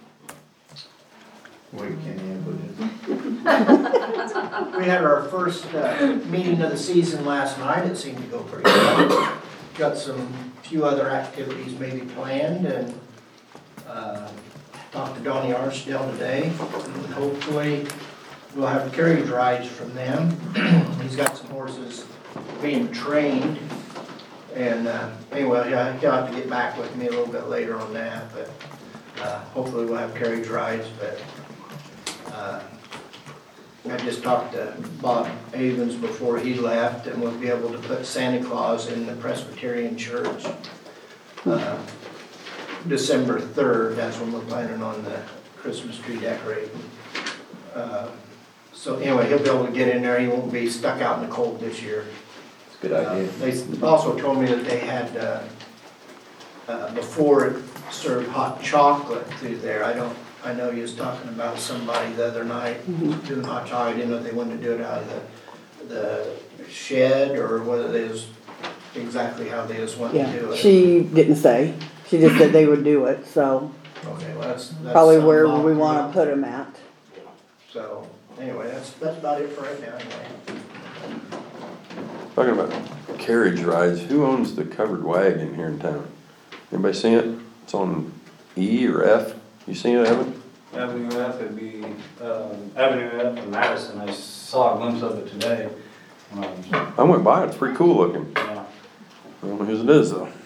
Speaker 2: Wait, can you
Speaker 10: We had our first uh, meeting of the season last night. It seemed to go pretty well. Got some, few other activities maybe planned, and uh, talked to Donnie Archdale today. And hopefully we'll have carriage rides from them. He's got some horses being trained. And uh, anyway, yeah, he'll have to get back with me a little bit later on that, but uh, hopefully we'll have carriage rides. But uh, I just talked to Bob Avens before he left, and we'll be able to put Santa Claus in the Presbyterian Church. Uh, December third, that's when we're planning on the Christmas tree decorating. Uh, So anyway, he'll be able to get in there, he won't be stuck out in the cold this year.
Speaker 11: Good idea.
Speaker 10: Uh, They also told me that they had, uh, uh, before it served hot chocolate through there. I don't, I know he was talking about somebody the other night doing hot chocolate. I didn't know if they wanted to do it out of the, the shed or whether they was, exactly how they just wanted to do
Speaker 5: Yeah,
Speaker 10: it.
Speaker 5: she didn't say. She just said they would do it, so
Speaker 10: Okay, well, that's, that's.
Speaker 5: probably
Speaker 10: something
Speaker 5: where
Speaker 10: I'll
Speaker 5: we
Speaker 10: do.
Speaker 5: wanna put them at.
Speaker 10: So, anyway, that's, that's about it for right now, anyway.
Speaker 12: Talking about carriage rides, who owns the covered wagon here in town? Anybody see it? It's on E or F. You seen it, Evan?
Speaker 14: Avenue F would be, um, Avenue F in Madison, I saw a glimpse of it today. Um,
Speaker 12: I went by it, it's pretty cool looking.
Speaker 14: yeah.
Speaker 12: I don't know whose it is though.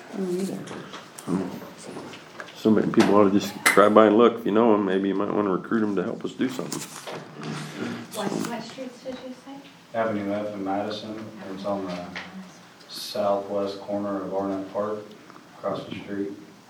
Speaker 12: So many people ought to just drive by and look. If you know them, maybe you might want to recruit them to help us do something.
Speaker 15: What, what streets did you say?
Speaker 14: Avenue F in Madison, it's on the southwest corner of Arnett Park, across the street.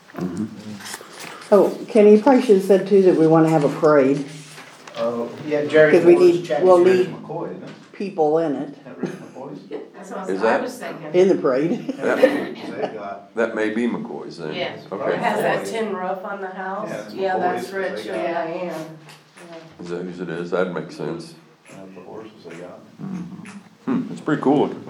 Speaker 5: Oh, Kenny, you probably should have said too that we wanna have a parade,
Speaker 10: Oh, yeah, Jerry
Speaker 5: cause we
Speaker 10: Ford's
Speaker 5: need,
Speaker 10: checking
Speaker 5: we'll
Speaker 10: in.
Speaker 5: need
Speaker 2: McCoy, isn't it?
Speaker 5: people in it,
Speaker 2: That Rick McCoy's?
Speaker 1: That's what
Speaker 12: Is
Speaker 1: I
Speaker 12: that-
Speaker 1: was thinking.
Speaker 5: in the parade.
Speaker 12: That,
Speaker 2: They got,
Speaker 12: that may be McCoy's then.
Speaker 1: Yes.
Speaker 9: It
Speaker 12: Okay.
Speaker 9: has that tin roof on the house.
Speaker 2: Yeah, it's
Speaker 9: Yeah, that's
Speaker 2: McCoy's.
Speaker 9: Rich
Speaker 2: They
Speaker 9: and
Speaker 2: got-
Speaker 9: Diane.
Speaker 12: Is that whose it is? That'd make sense.
Speaker 2: that's the horses they got.
Speaker 12: Hmm, it's pretty cool looking.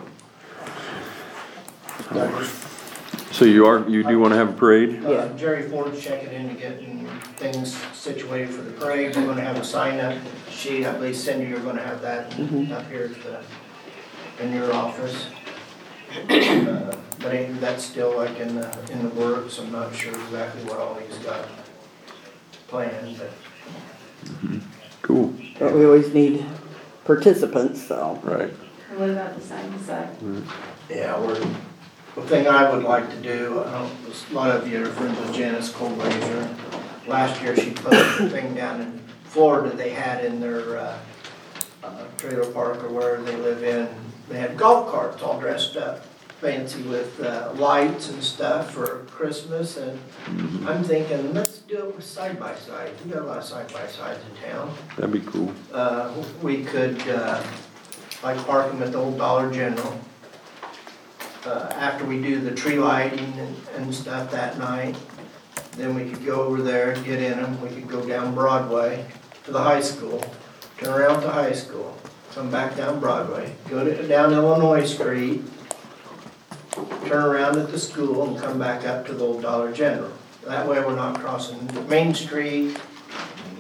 Speaker 12: So you are, you do want to have a parade?
Speaker 10: Uh, Jerry Ford's checking in to getting things situated for the parade. We're gonna have a sign up sheet. I believe Cindy, you're gonna have that up here at the, in your office. Uh, But ain't- that's still like in the, in the works. I'm not sure exactly what all he's got planned, but
Speaker 12: Cool.
Speaker 5: But we always need participants, so.
Speaker 12: Right.
Speaker 9: And what about the sign beside?
Speaker 10: yeah, we're, the thing I would like to do, I don't, a lot of you are friends with Janice Colblazer. Last year, she put a thing down in Florida they had in their uh, uh, trailer park or wherever they live in. They had golf carts all dressed up, fancy with uh, lights and stuff for Christmas. And I'm thinking, let's do it with side-by-sides. We got a lot of side-by-sides in town.
Speaker 12: That'd be cool.
Speaker 10: Uh, we could, uh, like park them at the old Dollar General. Uh, after we do the tree lighting and, and stuff that night, then we could go over there, get in them, we could go down Broadway to the high school, turn around to high school, come back down Broadway, go to, down Illinois Street, turn around at the school and come back up to the old Dollar General. That way we're not crossing Main Street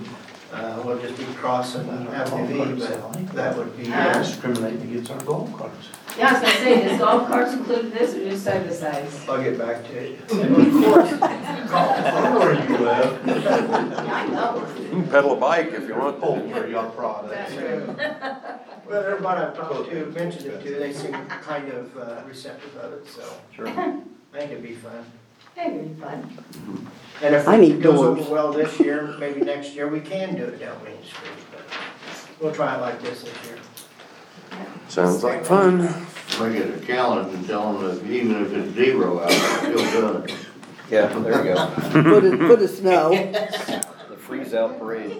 Speaker 10: Uh, we'll just be crossing Avenue V, but that would be, uh,
Speaker 2: Discriminate against our golf carts.
Speaker 9: Yeah, I was gonna say, does golf carts include this or just side by sides?
Speaker 10: I'll get back to it. And of course, golf.
Speaker 2: I know where you live.
Speaker 9: Yeah, I know.
Speaker 12: You can pedal a bike if you want
Speaker 2: Home
Speaker 12: to.
Speaker 2: for your product.
Speaker 9: That's true.
Speaker 10: But everybody I've talked to, mentioned it to, they seem kind of uh, receptive of it, so
Speaker 12: Sure.
Speaker 10: I think it'd be fun.
Speaker 9: That'd be fun.
Speaker 10: And if
Speaker 5: I
Speaker 10: it
Speaker 5: need
Speaker 10: goes
Speaker 5: doors.
Speaker 10: over well this year, maybe next year, we can do it down Main Street, but we'll try it like this this year.
Speaker 12: Sounds like fun.
Speaker 4: Make it a challenge and tell them that even if it's zero out, they're still doing it.
Speaker 11: Yeah, there you go.
Speaker 5: Foot of, foot of snow.
Speaker 11: The freeze out parade.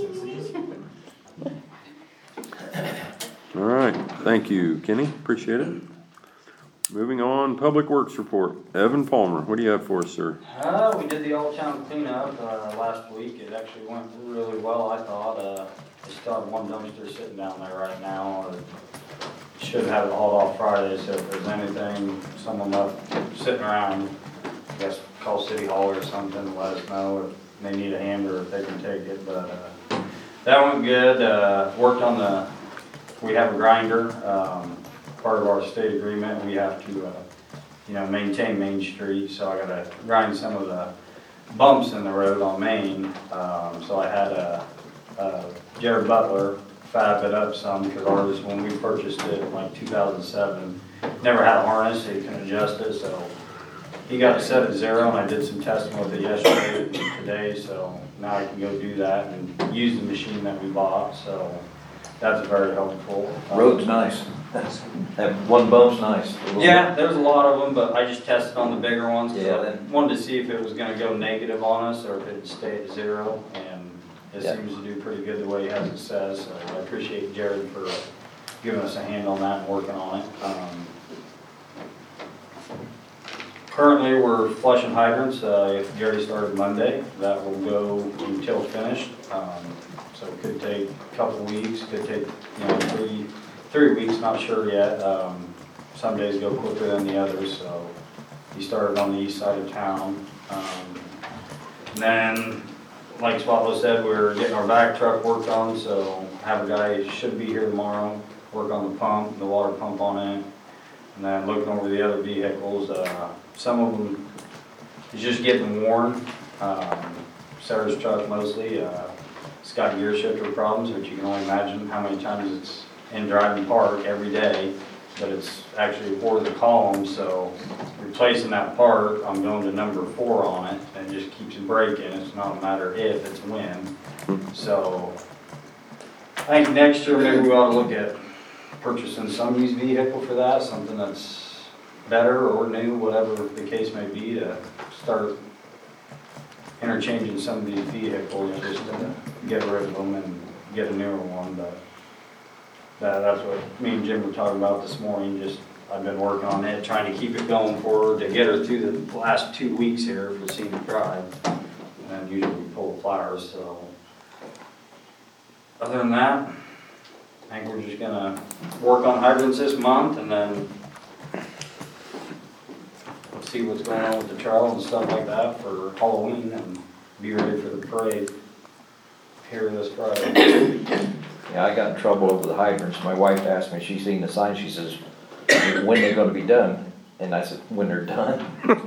Speaker 12: All right, thank you, Kenny, appreciate it. Moving on, Public Works Report. Evan Palmer, what do you have for us, sir?
Speaker 14: Uh, we did the Old Town cleanup, uh, last week. It actually went really well, I thought. Uh, we still have one dumpster sitting down there right now. Uh, Should have it hauled off Friday, so if there's anything, someone left sitting around, I guess call City Hall or something, let us know if they need a hand or if they can take it, but, uh, that went good. Uh, worked on the, we have a grinder, um, part of our state agreement, we have to, uh, you know, maintain Main Street, so I gotta grind some of the bumps in the road on Main. Um, so I had a, a Jared Butler fab it up some, because ours, when we purchased it in like two thousand seven, never had a harness, so you can adjust it, so he got it set at zero, and I did some testing with it yesterday and today, so now I can go do that and use the machine that we bought, so that's very helpful.
Speaker 11: Road's nice. That one bump's nice.
Speaker 14: Yeah, there's a lot of them, but I just tested on the bigger ones, 'cause
Speaker 11: Yeah,
Speaker 14: I
Speaker 11: then-
Speaker 14: wanted to see if it was gonna go negative on us, or if it'd stay at zero, and it
Speaker 11: Yeah.
Speaker 14: seems to do pretty good the way he has it set, so I appreciate Jared for giving us a hand on that and working on it. Um, Currently, we're flushing hydrants, uh, if Gary started Monday, that will go until finished, um, so it could take a couple weeks, could take, you know, three, three weeks, not sure yet. Um, some days go quicker than the others, so he started on the east side of town. Um, and then, like Swallow said, we're getting our back truck worked on, so have a guy, should be here tomorrow, work on the pump, the water pump on it. And then looking over the other vehicles, uh, some of them is just getting worn. Um, Sarah's truck mostly, uh, it's got gear shifter problems, which you can only imagine how many times it's in driving park every day. But it's actually for the column, so replacing that part, I'm going to number four on it, and it just keeps breaking. It's not a matter if, it's when. So I think next year maybe we ought to look at purchasing some used vehicle for that, something that's better or new, whatever the case may be, to start interchanging some of these vehicles, just to get rid of them and get a newer one. But that, that's what me and Jim were talking about this morning. Just I've been working on it, trying to keep it going forward to get her through the last two weeks here for Scenic Drive. And then usually we pull the flowers. So other than that, I think we're just gonna work on hydrants this month, and then see what's going on with the trail and stuff like that for Halloween, and be ready for the parade here this Friday.
Speaker 11: Yeah, I got in trouble over the hydrants. My wife asked me, she seen the sign, she says, when they're gonna be done? And I said, when they're done.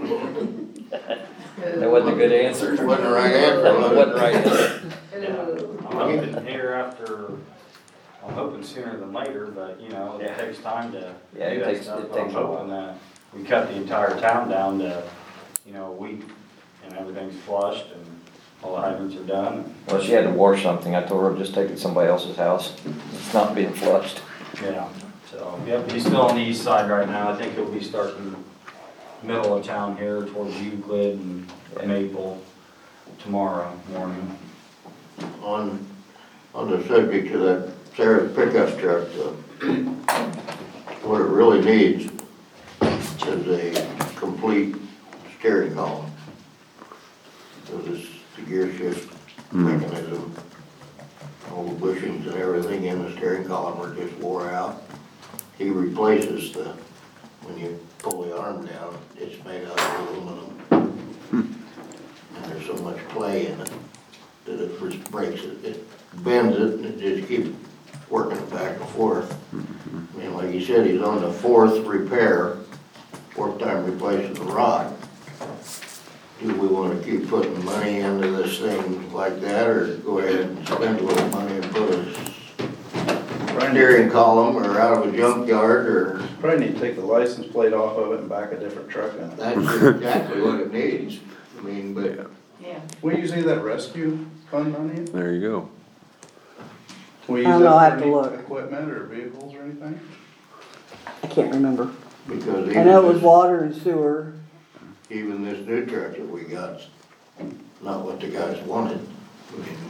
Speaker 11: That wasn't a good answer.
Speaker 4: Wasn't the right answer, was it?
Speaker 11: Wasn't the right answer.
Speaker 14: Yeah, I'm hoping here after, I'm hoping sooner than later, but you know, it takes time to
Speaker 11: Yeah, it
Speaker 14: do that
Speaker 11: takes-
Speaker 14: stuff.
Speaker 11: it
Speaker 14: But I'm
Speaker 11: takes a while.
Speaker 14: hoping that we cut the entire town down to, you know, a week, and everything's flushed and all the hydrants are done.
Speaker 11: Well, she had to wash something. I told her, just take it to somebody else's house. It's not being flushed.
Speaker 14: Yeah, so, yep, he's still on the east side right now. I think he'll be starting middle of town here towards Euclid and Maple tomorrow morning.
Speaker 4: On, on the subject of that Sarah's pickup truck, uh, what it really needs is a complete steering column. Because it's the gear shift mechanism, all the bushings and everything in the steering column are just wore out. He replaces the, when you pull the arm down, it's made out of aluminum. And there's so much play in it that it just breaks it, it bends it, and it just keeps working it back and forth. I mean, like you said, he's on the fourth repair, fourth time replacing the rod. Do we wanna keep putting money into this thing like that, or go ahead and spend a little money and put a steering column or out of a junkyard, or?
Speaker 2: Probably need to take the license plate off of it and back a different truck in it.
Speaker 4: That's exactly what it needs. I mean, but
Speaker 3: Yeah.
Speaker 2: We use any of that rescue fund money?
Speaker 12: There you go.
Speaker 2: We
Speaker 5: I
Speaker 2: use
Speaker 5: don't know, I have
Speaker 2: that
Speaker 5: to
Speaker 2: for
Speaker 5: look.
Speaker 2: any equipment or vehicles or anything?
Speaker 5: I can't remember.
Speaker 4: because
Speaker 5: I know it
Speaker 4: even
Speaker 5: was
Speaker 4: this,
Speaker 5: water and sewer.
Speaker 4: even this new truck that we got's not what the guys wanted. I mean,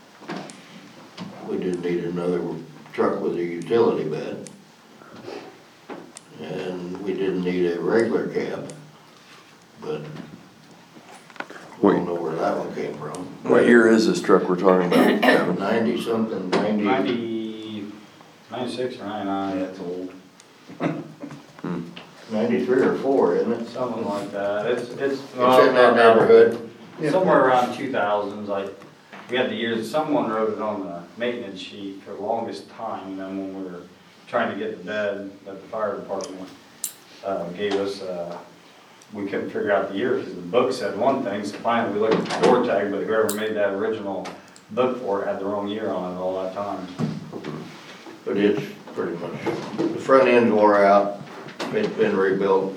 Speaker 4: we didn't need another truck with a utility bed. And we didn't need a regular cab, but we
Speaker 12: Wait.
Speaker 4: don't know where that one came from.
Speaker 12: What year is this truck we're talking about, Kevin?
Speaker 4: Ninety something, ninety.
Speaker 14: Ninety, ninety-six or ninety-nine.
Speaker 2: Yeah, it's old.
Speaker 4: Ninety-three or four, isn't it?
Speaker 14: Something like that, it's, it's.
Speaker 4: It's in that neighborhood.
Speaker 14: Somewhere around two thousands, like, we had the years, someone wrote it on the maintenance sheet for the longest time, and then when we were trying to get the bed that the fire department, uh, gave us, uh, we couldn't figure out the year, because the book said one thing, so finally we looked at the door tag, but whoever made that original book for it had the wrong year on it all that time.
Speaker 4: But it's pretty much, the front end's wore out, it's been rebuilt.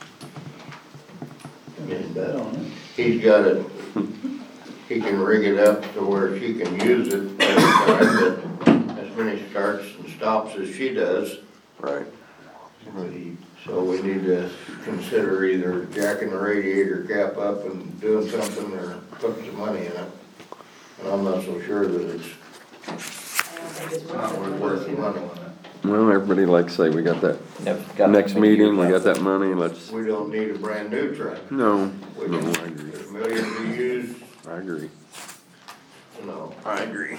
Speaker 4: And, uh, he's got it, he can rig it up to where she can use it every time, but as many starts and stops as she does.
Speaker 12: Right.
Speaker 4: So we need to consider either jacking the radiator cap up and doing something, or putting some money in it. And I'm not so sure that it's
Speaker 2: It's not worth
Speaker 4: worth the
Speaker 2: it.
Speaker 4: money.
Speaker 12: Well, everybody likes to say, we got that
Speaker 11: Yep, got
Speaker 12: next
Speaker 11: the
Speaker 12: meeting, we
Speaker 11: year
Speaker 12: got that money, let's,
Speaker 4: We don't need a brand new truck.
Speaker 12: no,
Speaker 4: We
Speaker 12: no,
Speaker 4: can-
Speaker 12: I agree.
Speaker 4: There's millions to use,
Speaker 12: I agree.
Speaker 4: you know.
Speaker 12: I agree.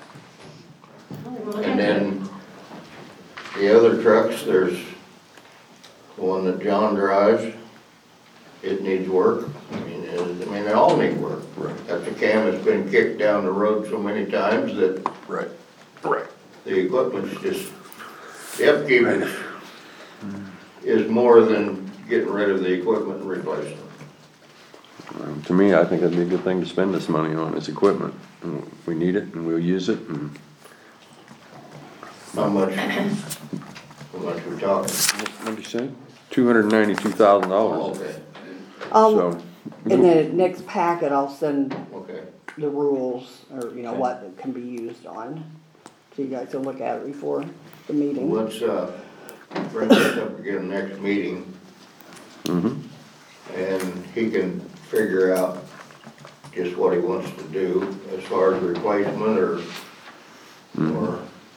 Speaker 4: And then the other trucks, there's the one that John drives, it needs work. I mean, it- I mean, they all need work.
Speaker 12: Right.
Speaker 4: That the cam has been kicked down the road so many times that
Speaker 12: Right. Right.
Speaker 4: the equipment's just, the upkeep is, is more than getting rid of the equipment and replacing it.
Speaker 12: Um, To me, I think that'd be a good thing to spend this money on, is equipment. And we need it and we'll use it and.
Speaker 4: How much, how much we talking?
Speaker 12: What'd you say? Two hundred and ninety-two thousand
Speaker 4: Oh,
Speaker 12: dollars.
Speaker 4: okay,
Speaker 5: Um,
Speaker 12: So,
Speaker 5: in the next packet, I'll send
Speaker 4: okay.
Speaker 5: the rules, or, you know,
Speaker 4: Okay.
Speaker 5: what it can be used on. So you guys can look at it before the meeting.
Speaker 4: Let's, uh, bring this up again next meeting,
Speaker 12: mhm.
Speaker 4: and he can figure out just what he wants to do as far as replacement or, or,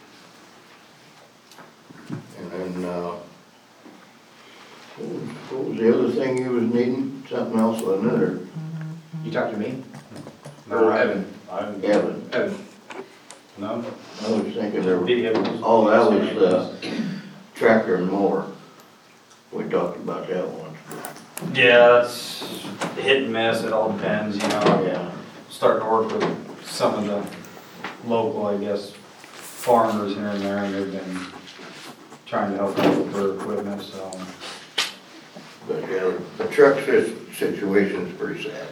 Speaker 4: and then, uh, what was, what was the other thing you was needing? Something else, wasn't it, or
Speaker 13: You talked to me?
Speaker 14: No, I
Speaker 13: Evan.
Speaker 14: haven't, I,
Speaker 4: Evan?
Speaker 13: Evan.
Speaker 14: no,
Speaker 4: I was thinking there,
Speaker 14: vehicles.
Speaker 4: oh, that was the tractor and mower. We talked about that once.
Speaker 14: Yeah, it's hit and miss, it all depends, you know.
Speaker 4: Yeah.
Speaker 14: Starting to work with some of the local, I guess, farmers here and there, and they've been trying to help out with their equipment, so.
Speaker 4: But yeah, the truck si- situation's pretty sad.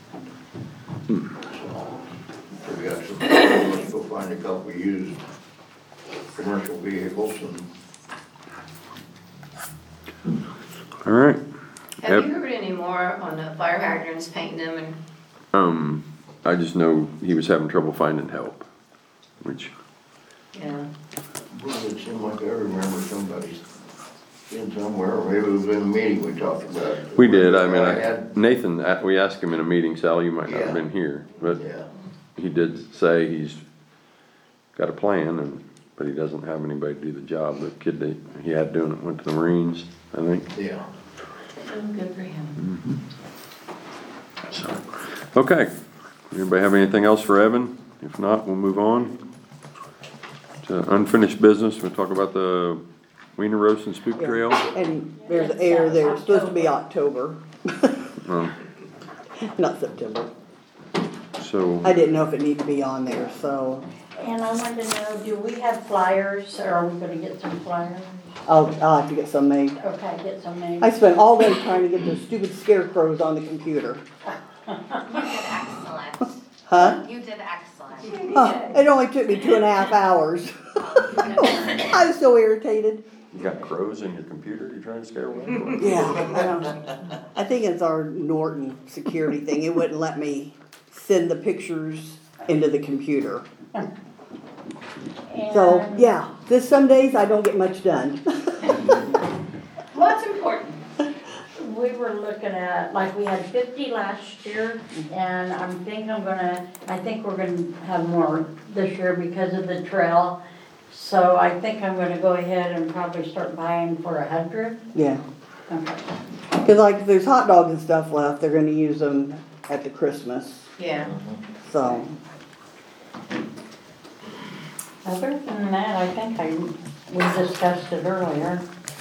Speaker 4: So, we got some, let's go find a couple used commercial vehicles and.
Speaker 12: All right.
Speaker 3: Have
Speaker 12: Yep.
Speaker 3: you heard any more on the fire hydrants, painting them and,
Speaker 12: Um, I just know he was having trouble finding help, which,
Speaker 3: yeah?
Speaker 4: Well, it seemed like I remember somebody in somewhere, or maybe it was in a meeting we talked about it.
Speaker 12: we did, I mean,
Speaker 4: I
Speaker 12: I,
Speaker 4: had,
Speaker 12: Nathan, uh, we asked him in a meeting, Sal, you might not have
Speaker 4: Yeah.
Speaker 12: been here, but
Speaker 4: yeah,
Speaker 12: he did say he's got a plan and, but he doesn't have anybody to do the job. The kid that he had doing it went to the Marines, I think.
Speaker 4: yeah.
Speaker 3: Oh, good for him.
Speaker 12: So, okay. Anybody have anything else for Evan? If not, we'll move on to unfinished business. We'll talk about the Wiener Roast and Spook
Speaker 5: Yeah.
Speaker 12: Trail.
Speaker 5: And there's air there, it's supposed to be October,
Speaker 12: Um,
Speaker 5: not September.
Speaker 12: So,
Speaker 5: I didn't know if it needed to be on there, so
Speaker 6: And I wanted to know, do we have flyers, or are we gonna get some flyers?
Speaker 5: I'll, I'll have to get some made.
Speaker 6: Okay, get some made.
Speaker 5: I spent all day trying to get those stupid scarecrows on the computer.
Speaker 15: You did excellent.
Speaker 5: Huh?
Speaker 15: You did excellent.
Speaker 5: Huh, it only took me two and a half hours. I was so irritated.
Speaker 12: you got crows in your computer you're trying to scare away?
Speaker 5: Yeah, I don't, I think it's our Norton security thing. It wouldn't let me send the pictures into the computer. So,
Speaker 6: And-
Speaker 5: yeah, this, some days I don't get much done.
Speaker 3: What's important?
Speaker 6: We were looking at, like, we had fifty last year, and I'm thinking I'm gonna, I think we're gonna have more this year because of the trail. So I think I'm gonna go ahead and probably start buying for a hundred.
Speaker 5: Yeah,
Speaker 6: Okay.
Speaker 5: cause like if there's hot dogs and stuff left, they're gonna use them at the Christmas,
Speaker 3: Yeah.
Speaker 5: so.
Speaker 6: Other than that, I think I, we discussed it earlier.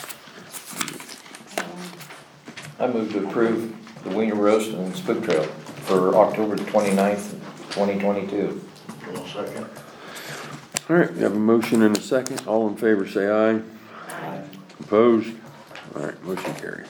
Speaker 11: I move to approve the Wiener Roast and Spook Trail for October twenty-ninth, twenty twenty-two.
Speaker 4: One second.
Speaker 12: All right, we have a motion and a second. All in favor, say aye. Opposed? All right, motion carries.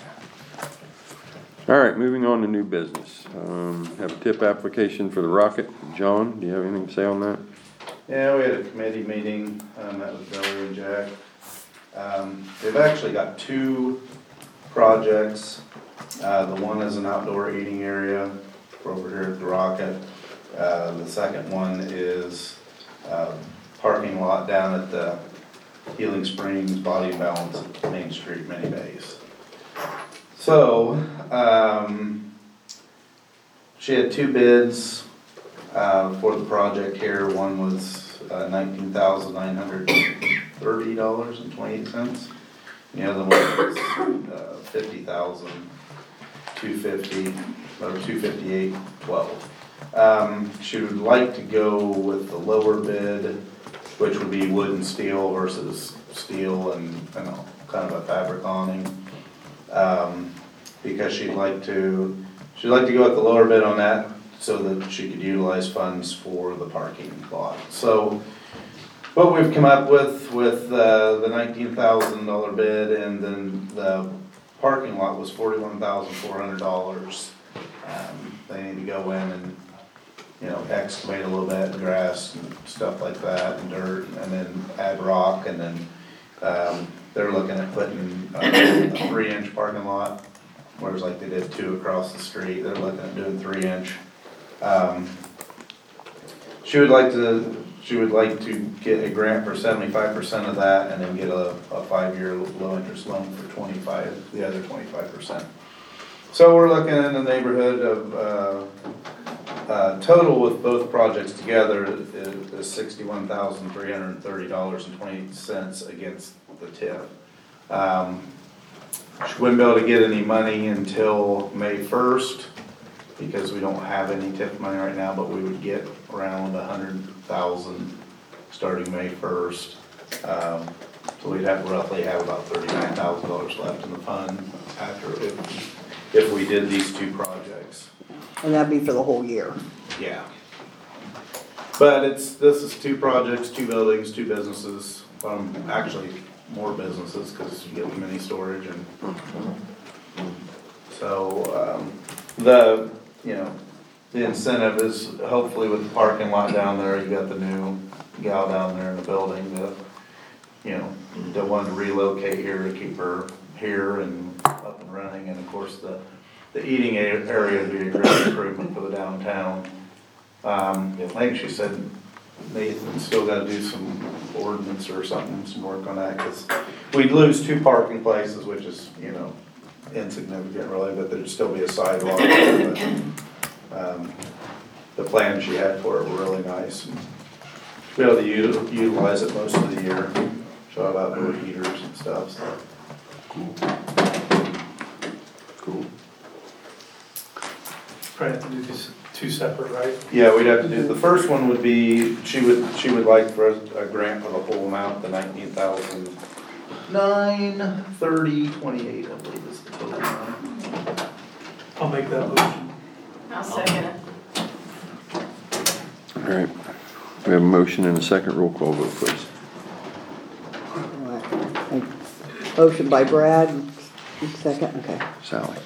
Speaker 12: All right, moving on to new business. Um, have a tip application for the Rocket. John, do you have anything to say on that?
Speaker 2: Yeah, we had a committee meeting, um, met with Billy and Jack. Um, they've actually got two projects. Uh, the one is an outdoor eating area for over here at the Rocket. Uh, the second one is, uh, parking lot down at the Healing Springs Body and Balance at Main Street Mini Base. So, um, she had two bids, uh, for the project here. One was, uh, nineteen thousand nine hundred thirty dollars and twenty-eight cents. The other one was, uh, fifty thousand two fifty, or two fifty-eight twelve. Um, she would like to go with the lower bid, which would be wood and steel versus steel and, you know, kind of a fabric awning. Um, because she'd like to, she'd like to go with the lower bid on that so that she could utilize funds for the parking lot. So what we've come up with, with, uh, the nineteen thousand dollar bid, and then the parking lot was forty-one thousand four hundred dollars. Um, they need to go in and, you know, excavate a little bit, grass and stuff like that, and dirt, and then add rock, and then, um, they're looking at putting uh, a three inch parking lot, whereas like they did two across the street, they're looking at doing three inch. Um, she would like to, she would like to get a grant for seventy-five percent of that, and then get a, a five-year low-interest loan for twenty-five, the other twenty-five percent. So we're looking in the neighborhood of, uh, uh, total with both projects together is, is sixty-one thousand three hundred thirty dollars and twenty cents against the tip. Um, she wouldn't be able to get any money until May first, because we don't have any tip money right now, but we would get around a hundred thousand starting May first. Um, so we'd have roughly have about thirty-nine thousand dollars left in the fund after, if, if we did these two projects.
Speaker 5: And that'd be for the whole year.
Speaker 2: Yeah. But it's, this is two projects, two buildings, two businesses, um, actually more businesses, cause you get the mini storage and. So, um, the, you know, the incentive is hopefully with the parking lot down there, you got the new gal down there in the building, the, you know, the one to relocate here to keep her here and up and running, and of course the, the eating a- area would be a great improvement for the downtown. Um, I think she said Nathan still gotta do some ordinance or something, some work on that, cause we'd lose two parking places, which is, you know, insignificant really, but there'd still be a sidewalk there, but, um, the plans she had for it were really nice. And be able to u- utilize it most of the year, show have outdoor heaters and stuff, so.
Speaker 12: Cool. Cool.
Speaker 7: Probably have to do these two separate, right?
Speaker 2: Yeah, we'd have to do, the first one would be, she would, she would like for us a grant for the whole amount, the nineteen thousand nine thirty twenty-eight, I believe is the total amount.
Speaker 7: I'll make that motion.
Speaker 3: I'll second it.
Speaker 12: Alright, we have a motion and a second roll call vote, please.
Speaker 5: Motion by Brad, second, okay.
Speaker 12: Sally.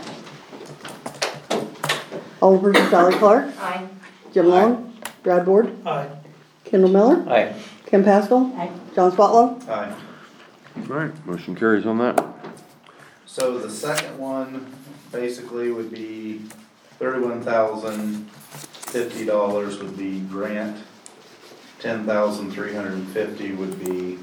Speaker 5: Alderperson Sally Clark,
Speaker 3: Aye.
Speaker 5: Jim Long, Brad Ward,
Speaker 7: Aye.
Speaker 5: Kendall Miller,
Speaker 8: Aye.
Speaker 5: Kim Pascal,
Speaker 6: Aye.
Speaker 5: John Spotlow.
Speaker 2: Aye.
Speaker 12: Alright, motion carries on that.
Speaker 2: So the second one basically would be thirty-one thousand fifty dollars would be grant. Ten thousand three hundred and fifty would be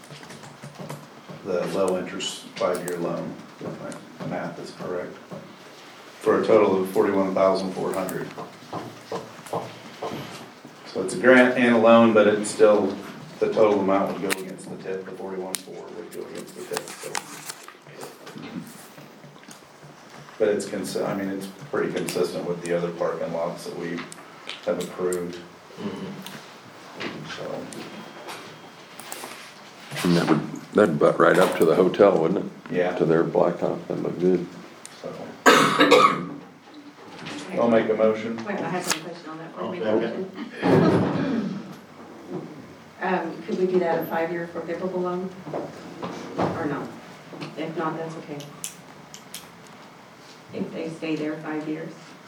Speaker 2: the low interest five-year loan, if my math is correct. For a total of forty-one thousand four hundred. So it's a grant and a loan, but it's still, the total amount would go against the tip, the forty-one four would go against the tip, so. But it's consi- I mean, it's pretty consistent with the other parking lots that we have approved. So,
Speaker 12: And that would, that'd butt right up to the hotel, wouldn't it?
Speaker 2: yeah,
Speaker 12: To their blacktop, that'd look good.
Speaker 2: so. I'll make a motion.
Speaker 1: Wait, I have one question on that. before we make a
Speaker 4: Okay.
Speaker 1: motion. Um, could we do that a five-year forgivable loan? Or no? If not, that's okay. If they stay there five years?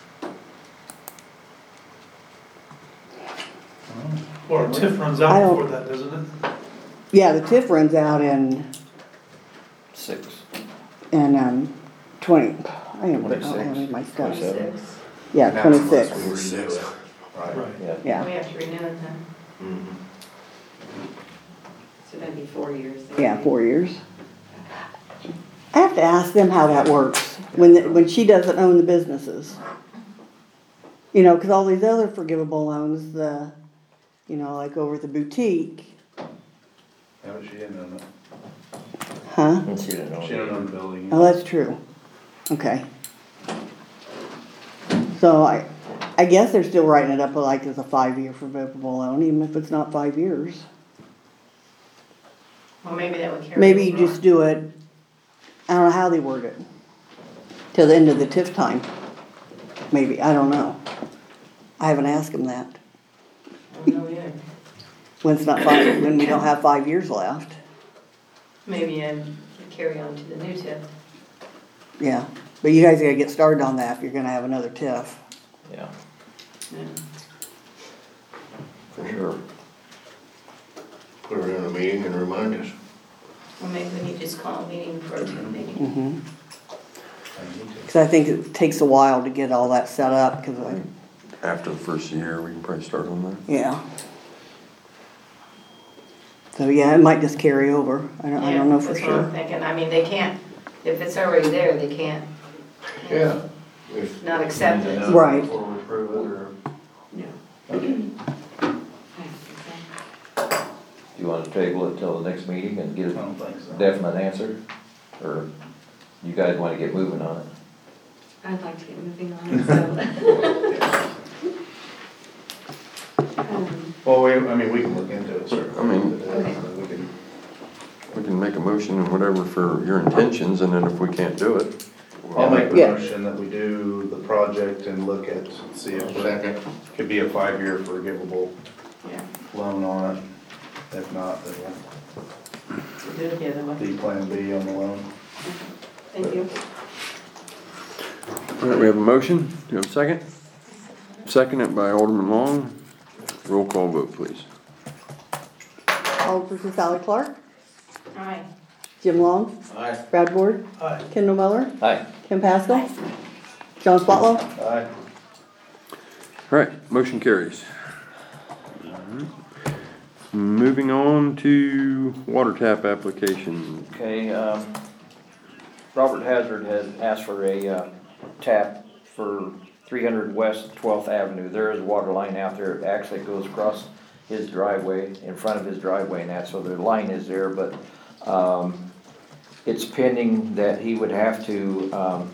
Speaker 7: Or TIF runs
Speaker 5: I
Speaker 7: out
Speaker 5: don't-
Speaker 7: before that, doesn't it?
Speaker 5: Yeah, the TIF runs out in,
Speaker 8: Six.
Speaker 5: in, um, twenty, I am, I don't have
Speaker 8: Twenty-six.
Speaker 5: any of my stuff.
Speaker 8: Twenty-seven.
Speaker 5: Yeah,
Speaker 2: And that's unless
Speaker 5: twenty-six,
Speaker 2: we renew it, Right.
Speaker 7: Right.
Speaker 8: Yeah.
Speaker 5: yeah,
Speaker 3: We have to renew it then.
Speaker 4: Mhm.
Speaker 1: So that'd be four years.
Speaker 5: yeah, four years. I have to ask them how that works, when, the- when she doesn't own the businesses. You know, cause all these other forgivable loans, the, you know, like over at the boutique,
Speaker 2: Yeah, but she didn't own it.
Speaker 5: huh?
Speaker 8: And she didn't know.
Speaker 2: She didn't own the building.
Speaker 5: Oh, that's true. Okay. So I, I guess they're still writing it up like as a five-year forgivable loan, even if it's not five years.
Speaker 3: Well, maybe that would carry.
Speaker 5: Maybe you
Speaker 3: over.
Speaker 5: just do it, I don't know how they word it, till the end of the TIF time. Maybe, I don't know. I haven't asked them that.
Speaker 3: I don't know either.
Speaker 5: When it's not five, when we don't have five years left.
Speaker 3: Maybe I would carry on to the new tip.
Speaker 5: Yeah, but you guys gotta get started on that if you're gonna have another TIF.
Speaker 8: Yeah,
Speaker 3: Yeah.
Speaker 8: for sure.
Speaker 4: Put her in a meeting and remind us.
Speaker 3: Well, maybe we need to just call a meeting for a tip meeting.
Speaker 5: Mm-hmm.
Speaker 2: I need to.
Speaker 5: Cause I think it takes a while to get all that set up, cause I,
Speaker 12: After the first year, we can probably start on that.
Speaker 5: yeah. So yeah, it might just carry over. I don't, I don't know for
Speaker 3: That's what I'm
Speaker 5: sure.
Speaker 3: thinking. I mean, they can't, if it's already there, they can't
Speaker 4: Yeah. If-
Speaker 3: not accept it.
Speaker 5: Right.
Speaker 14: Before we approve it, or?
Speaker 8: Do you wanna table it till the next meeting and get
Speaker 2: I
Speaker 8: a
Speaker 2: don't think so.
Speaker 8: definite answer? Or you guys wanna get moving on it?
Speaker 1: I'd like to get moving on it, so. Um,
Speaker 2: Well, we, I mean, we can look into it, certainly.
Speaker 12: I mean-
Speaker 2: Okay. We can,
Speaker 12: We can make a motion and whatever for your intentions, and then if we can't do it.
Speaker 2: I'll make the
Speaker 5: Yeah.
Speaker 2: motion that we do the project and look at, see if it
Speaker 4: Second.
Speaker 2: could be a five-year forgivable
Speaker 3: Yeah,
Speaker 2: loan on it. If not, then
Speaker 3: we'll do it the other
Speaker 2: we'll
Speaker 3: way.
Speaker 2: be plan B on the loan.
Speaker 1: Thank you.
Speaker 12: All right, we have a motion. Do you have a second? Seconded by Alderman Long. Roll call vote, please.
Speaker 5: Alderperson Sally Clark,
Speaker 3: Aye.
Speaker 5: Jim Long,
Speaker 4: Aye.
Speaker 5: Brad Ward,
Speaker 7: Aye.
Speaker 5: Kendall Miller,
Speaker 8: Aye.
Speaker 5: Kim Pascal, John Spotlow.
Speaker 2: Aye.
Speaker 12: All right, motion carries. Moving on to water tap application.
Speaker 8: Okay, um, Robert Hazard has asked for a, uh, tap for three hundred West twelfth Avenue. There is a water line out there, it actually goes across his driveway, in front of his driveway and that, so the line is there, but, um, it's pending that he would have to, um,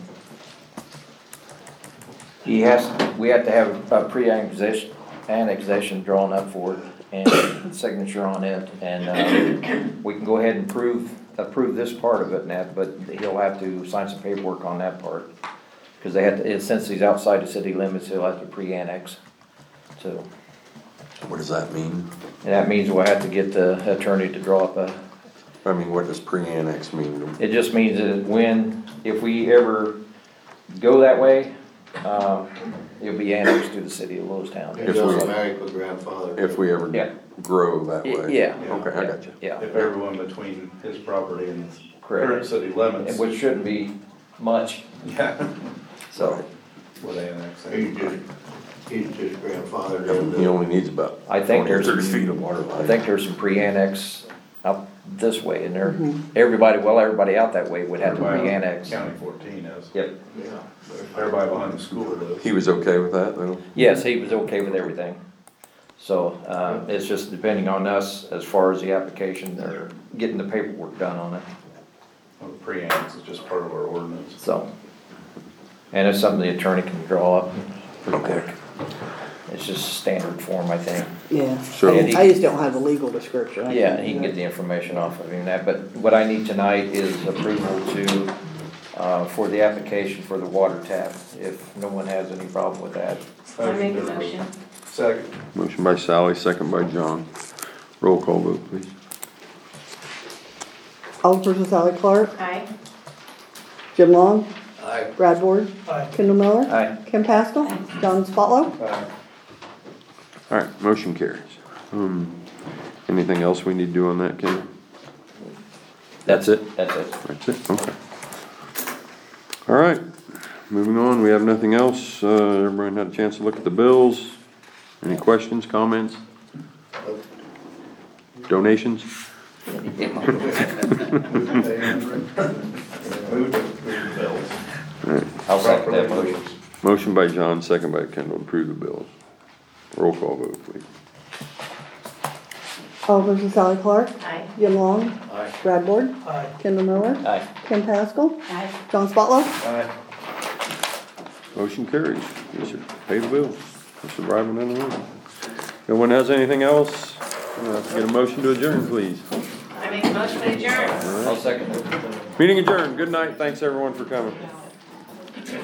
Speaker 8: he has, we have to have a pre-annexation, annexation drawn up for it and signature on it, and, um, we can go ahead and prove, approve this part of it and that, but he'll have to sign some paperwork on that part. Cause they have to, since he's outside the city limits, he'll have to pre-annex, so.
Speaker 12: What does that mean?
Speaker 11: And that means we'll have to get the attorney to draw up a,
Speaker 12: I mean, what does pre-annex mean?
Speaker 11: it just means that when, if we ever go that way, um, it'll be annexed to the city of Lewistown.
Speaker 4: It's automatically grandfathered.
Speaker 12: If we ever
Speaker 11: Yeah.
Speaker 12: grow that way?
Speaker 11: Yeah.
Speaker 12: Okay, I got you.
Speaker 11: Yeah,
Speaker 2: If everyone between his property and
Speaker 11: correct.
Speaker 2: current city limits.
Speaker 11: And which shouldn't be much,
Speaker 2: Yeah.
Speaker 11: so
Speaker 2: Would annex
Speaker 4: He's
Speaker 2: it.
Speaker 4: just, he's just grandfathered in.
Speaker 12: He only needs about
Speaker 11: I think
Speaker 12: twenty or
Speaker 11: there's,
Speaker 12: thirty feet of water line.
Speaker 11: I think there's some pre-annex up this way, and there,
Speaker 5: Mhm.
Speaker 11: everybody, well, everybody out that way would have to
Speaker 2: Everybody on
Speaker 11: pre-annex.
Speaker 2: County fourteen is.
Speaker 11: Yep,
Speaker 4: Yeah.
Speaker 2: Everybody behind the school does.
Speaker 12: He was okay with that, though?
Speaker 11: yes, he was okay with everything. So, uh, it's just depending on us as far as the application, or getting the paperwork done on it,
Speaker 2: Well, the pre-annex is just part of our ordinance.
Speaker 11: so. And it's something the attorney can draw up pretty
Speaker 12: Okay.
Speaker 11: quick. It's just standard form, I think.
Speaker 5: Yeah,
Speaker 12: So,
Speaker 11: And he-
Speaker 5: I just don't have the legal description. I
Speaker 11: Yeah,
Speaker 5: can-
Speaker 11: he can get the information off of him, that, but what I need tonight is approval to, uh, for the application for the water tap, if no one has any problem with that.
Speaker 3: I make a motion.
Speaker 2: Second.
Speaker 12: motion by Sally, second by John. Roll call vote, please.
Speaker 5: Alderperson Sally Clark,
Speaker 3: Aye.
Speaker 5: Jim Long,
Speaker 4: Aye.
Speaker 5: Brad Ward,
Speaker 7: Aye.
Speaker 5: Kendall Miller,
Speaker 11: Aye.
Speaker 5: Kim Pascal, John Spotlow.
Speaker 2: Aye.
Speaker 12: All right, motion carries. Um, anything else we need to do on that, Kevin? That's it?
Speaker 11: That's it.
Speaker 12: That's it, okay. All right, moving on, we have nothing else. Uh, everyone had a chance to look at the bills. Any questions, comments? Donations?
Speaker 2: Move to approve the bills.
Speaker 12: All right.
Speaker 11: I'll second that motion.
Speaker 12: Motion by John, second by Kendall, to approve the bills. Roll call vote, please.
Speaker 5: Alderperson Sally Clark,
Speaker 3: Aye.
Speaker 5: Jim Long,
Speaker 4: Aye.
Speaker 5: Brad Ward,
Speaker 7: Aye.
Speaker 5: Kendall Miller,
Speaker 11: Aye.
Speaker 5: Kim Pascal,
Speaker 3: Aye.
Speaker 5: John Spotlow.
Speaker 2: Aye.
Speaker 12: Motion carries. Yes, sir. Pay the bills. That's the driving down the road. No one has anything else? Uh, Get a motion to adjourn, please.
Speaker 3: I make a motion to adjourn.
Speaker 11: I'll second it.
Speaker 12: Meeting adjourned. Good night. Thanks, everyone, for coming.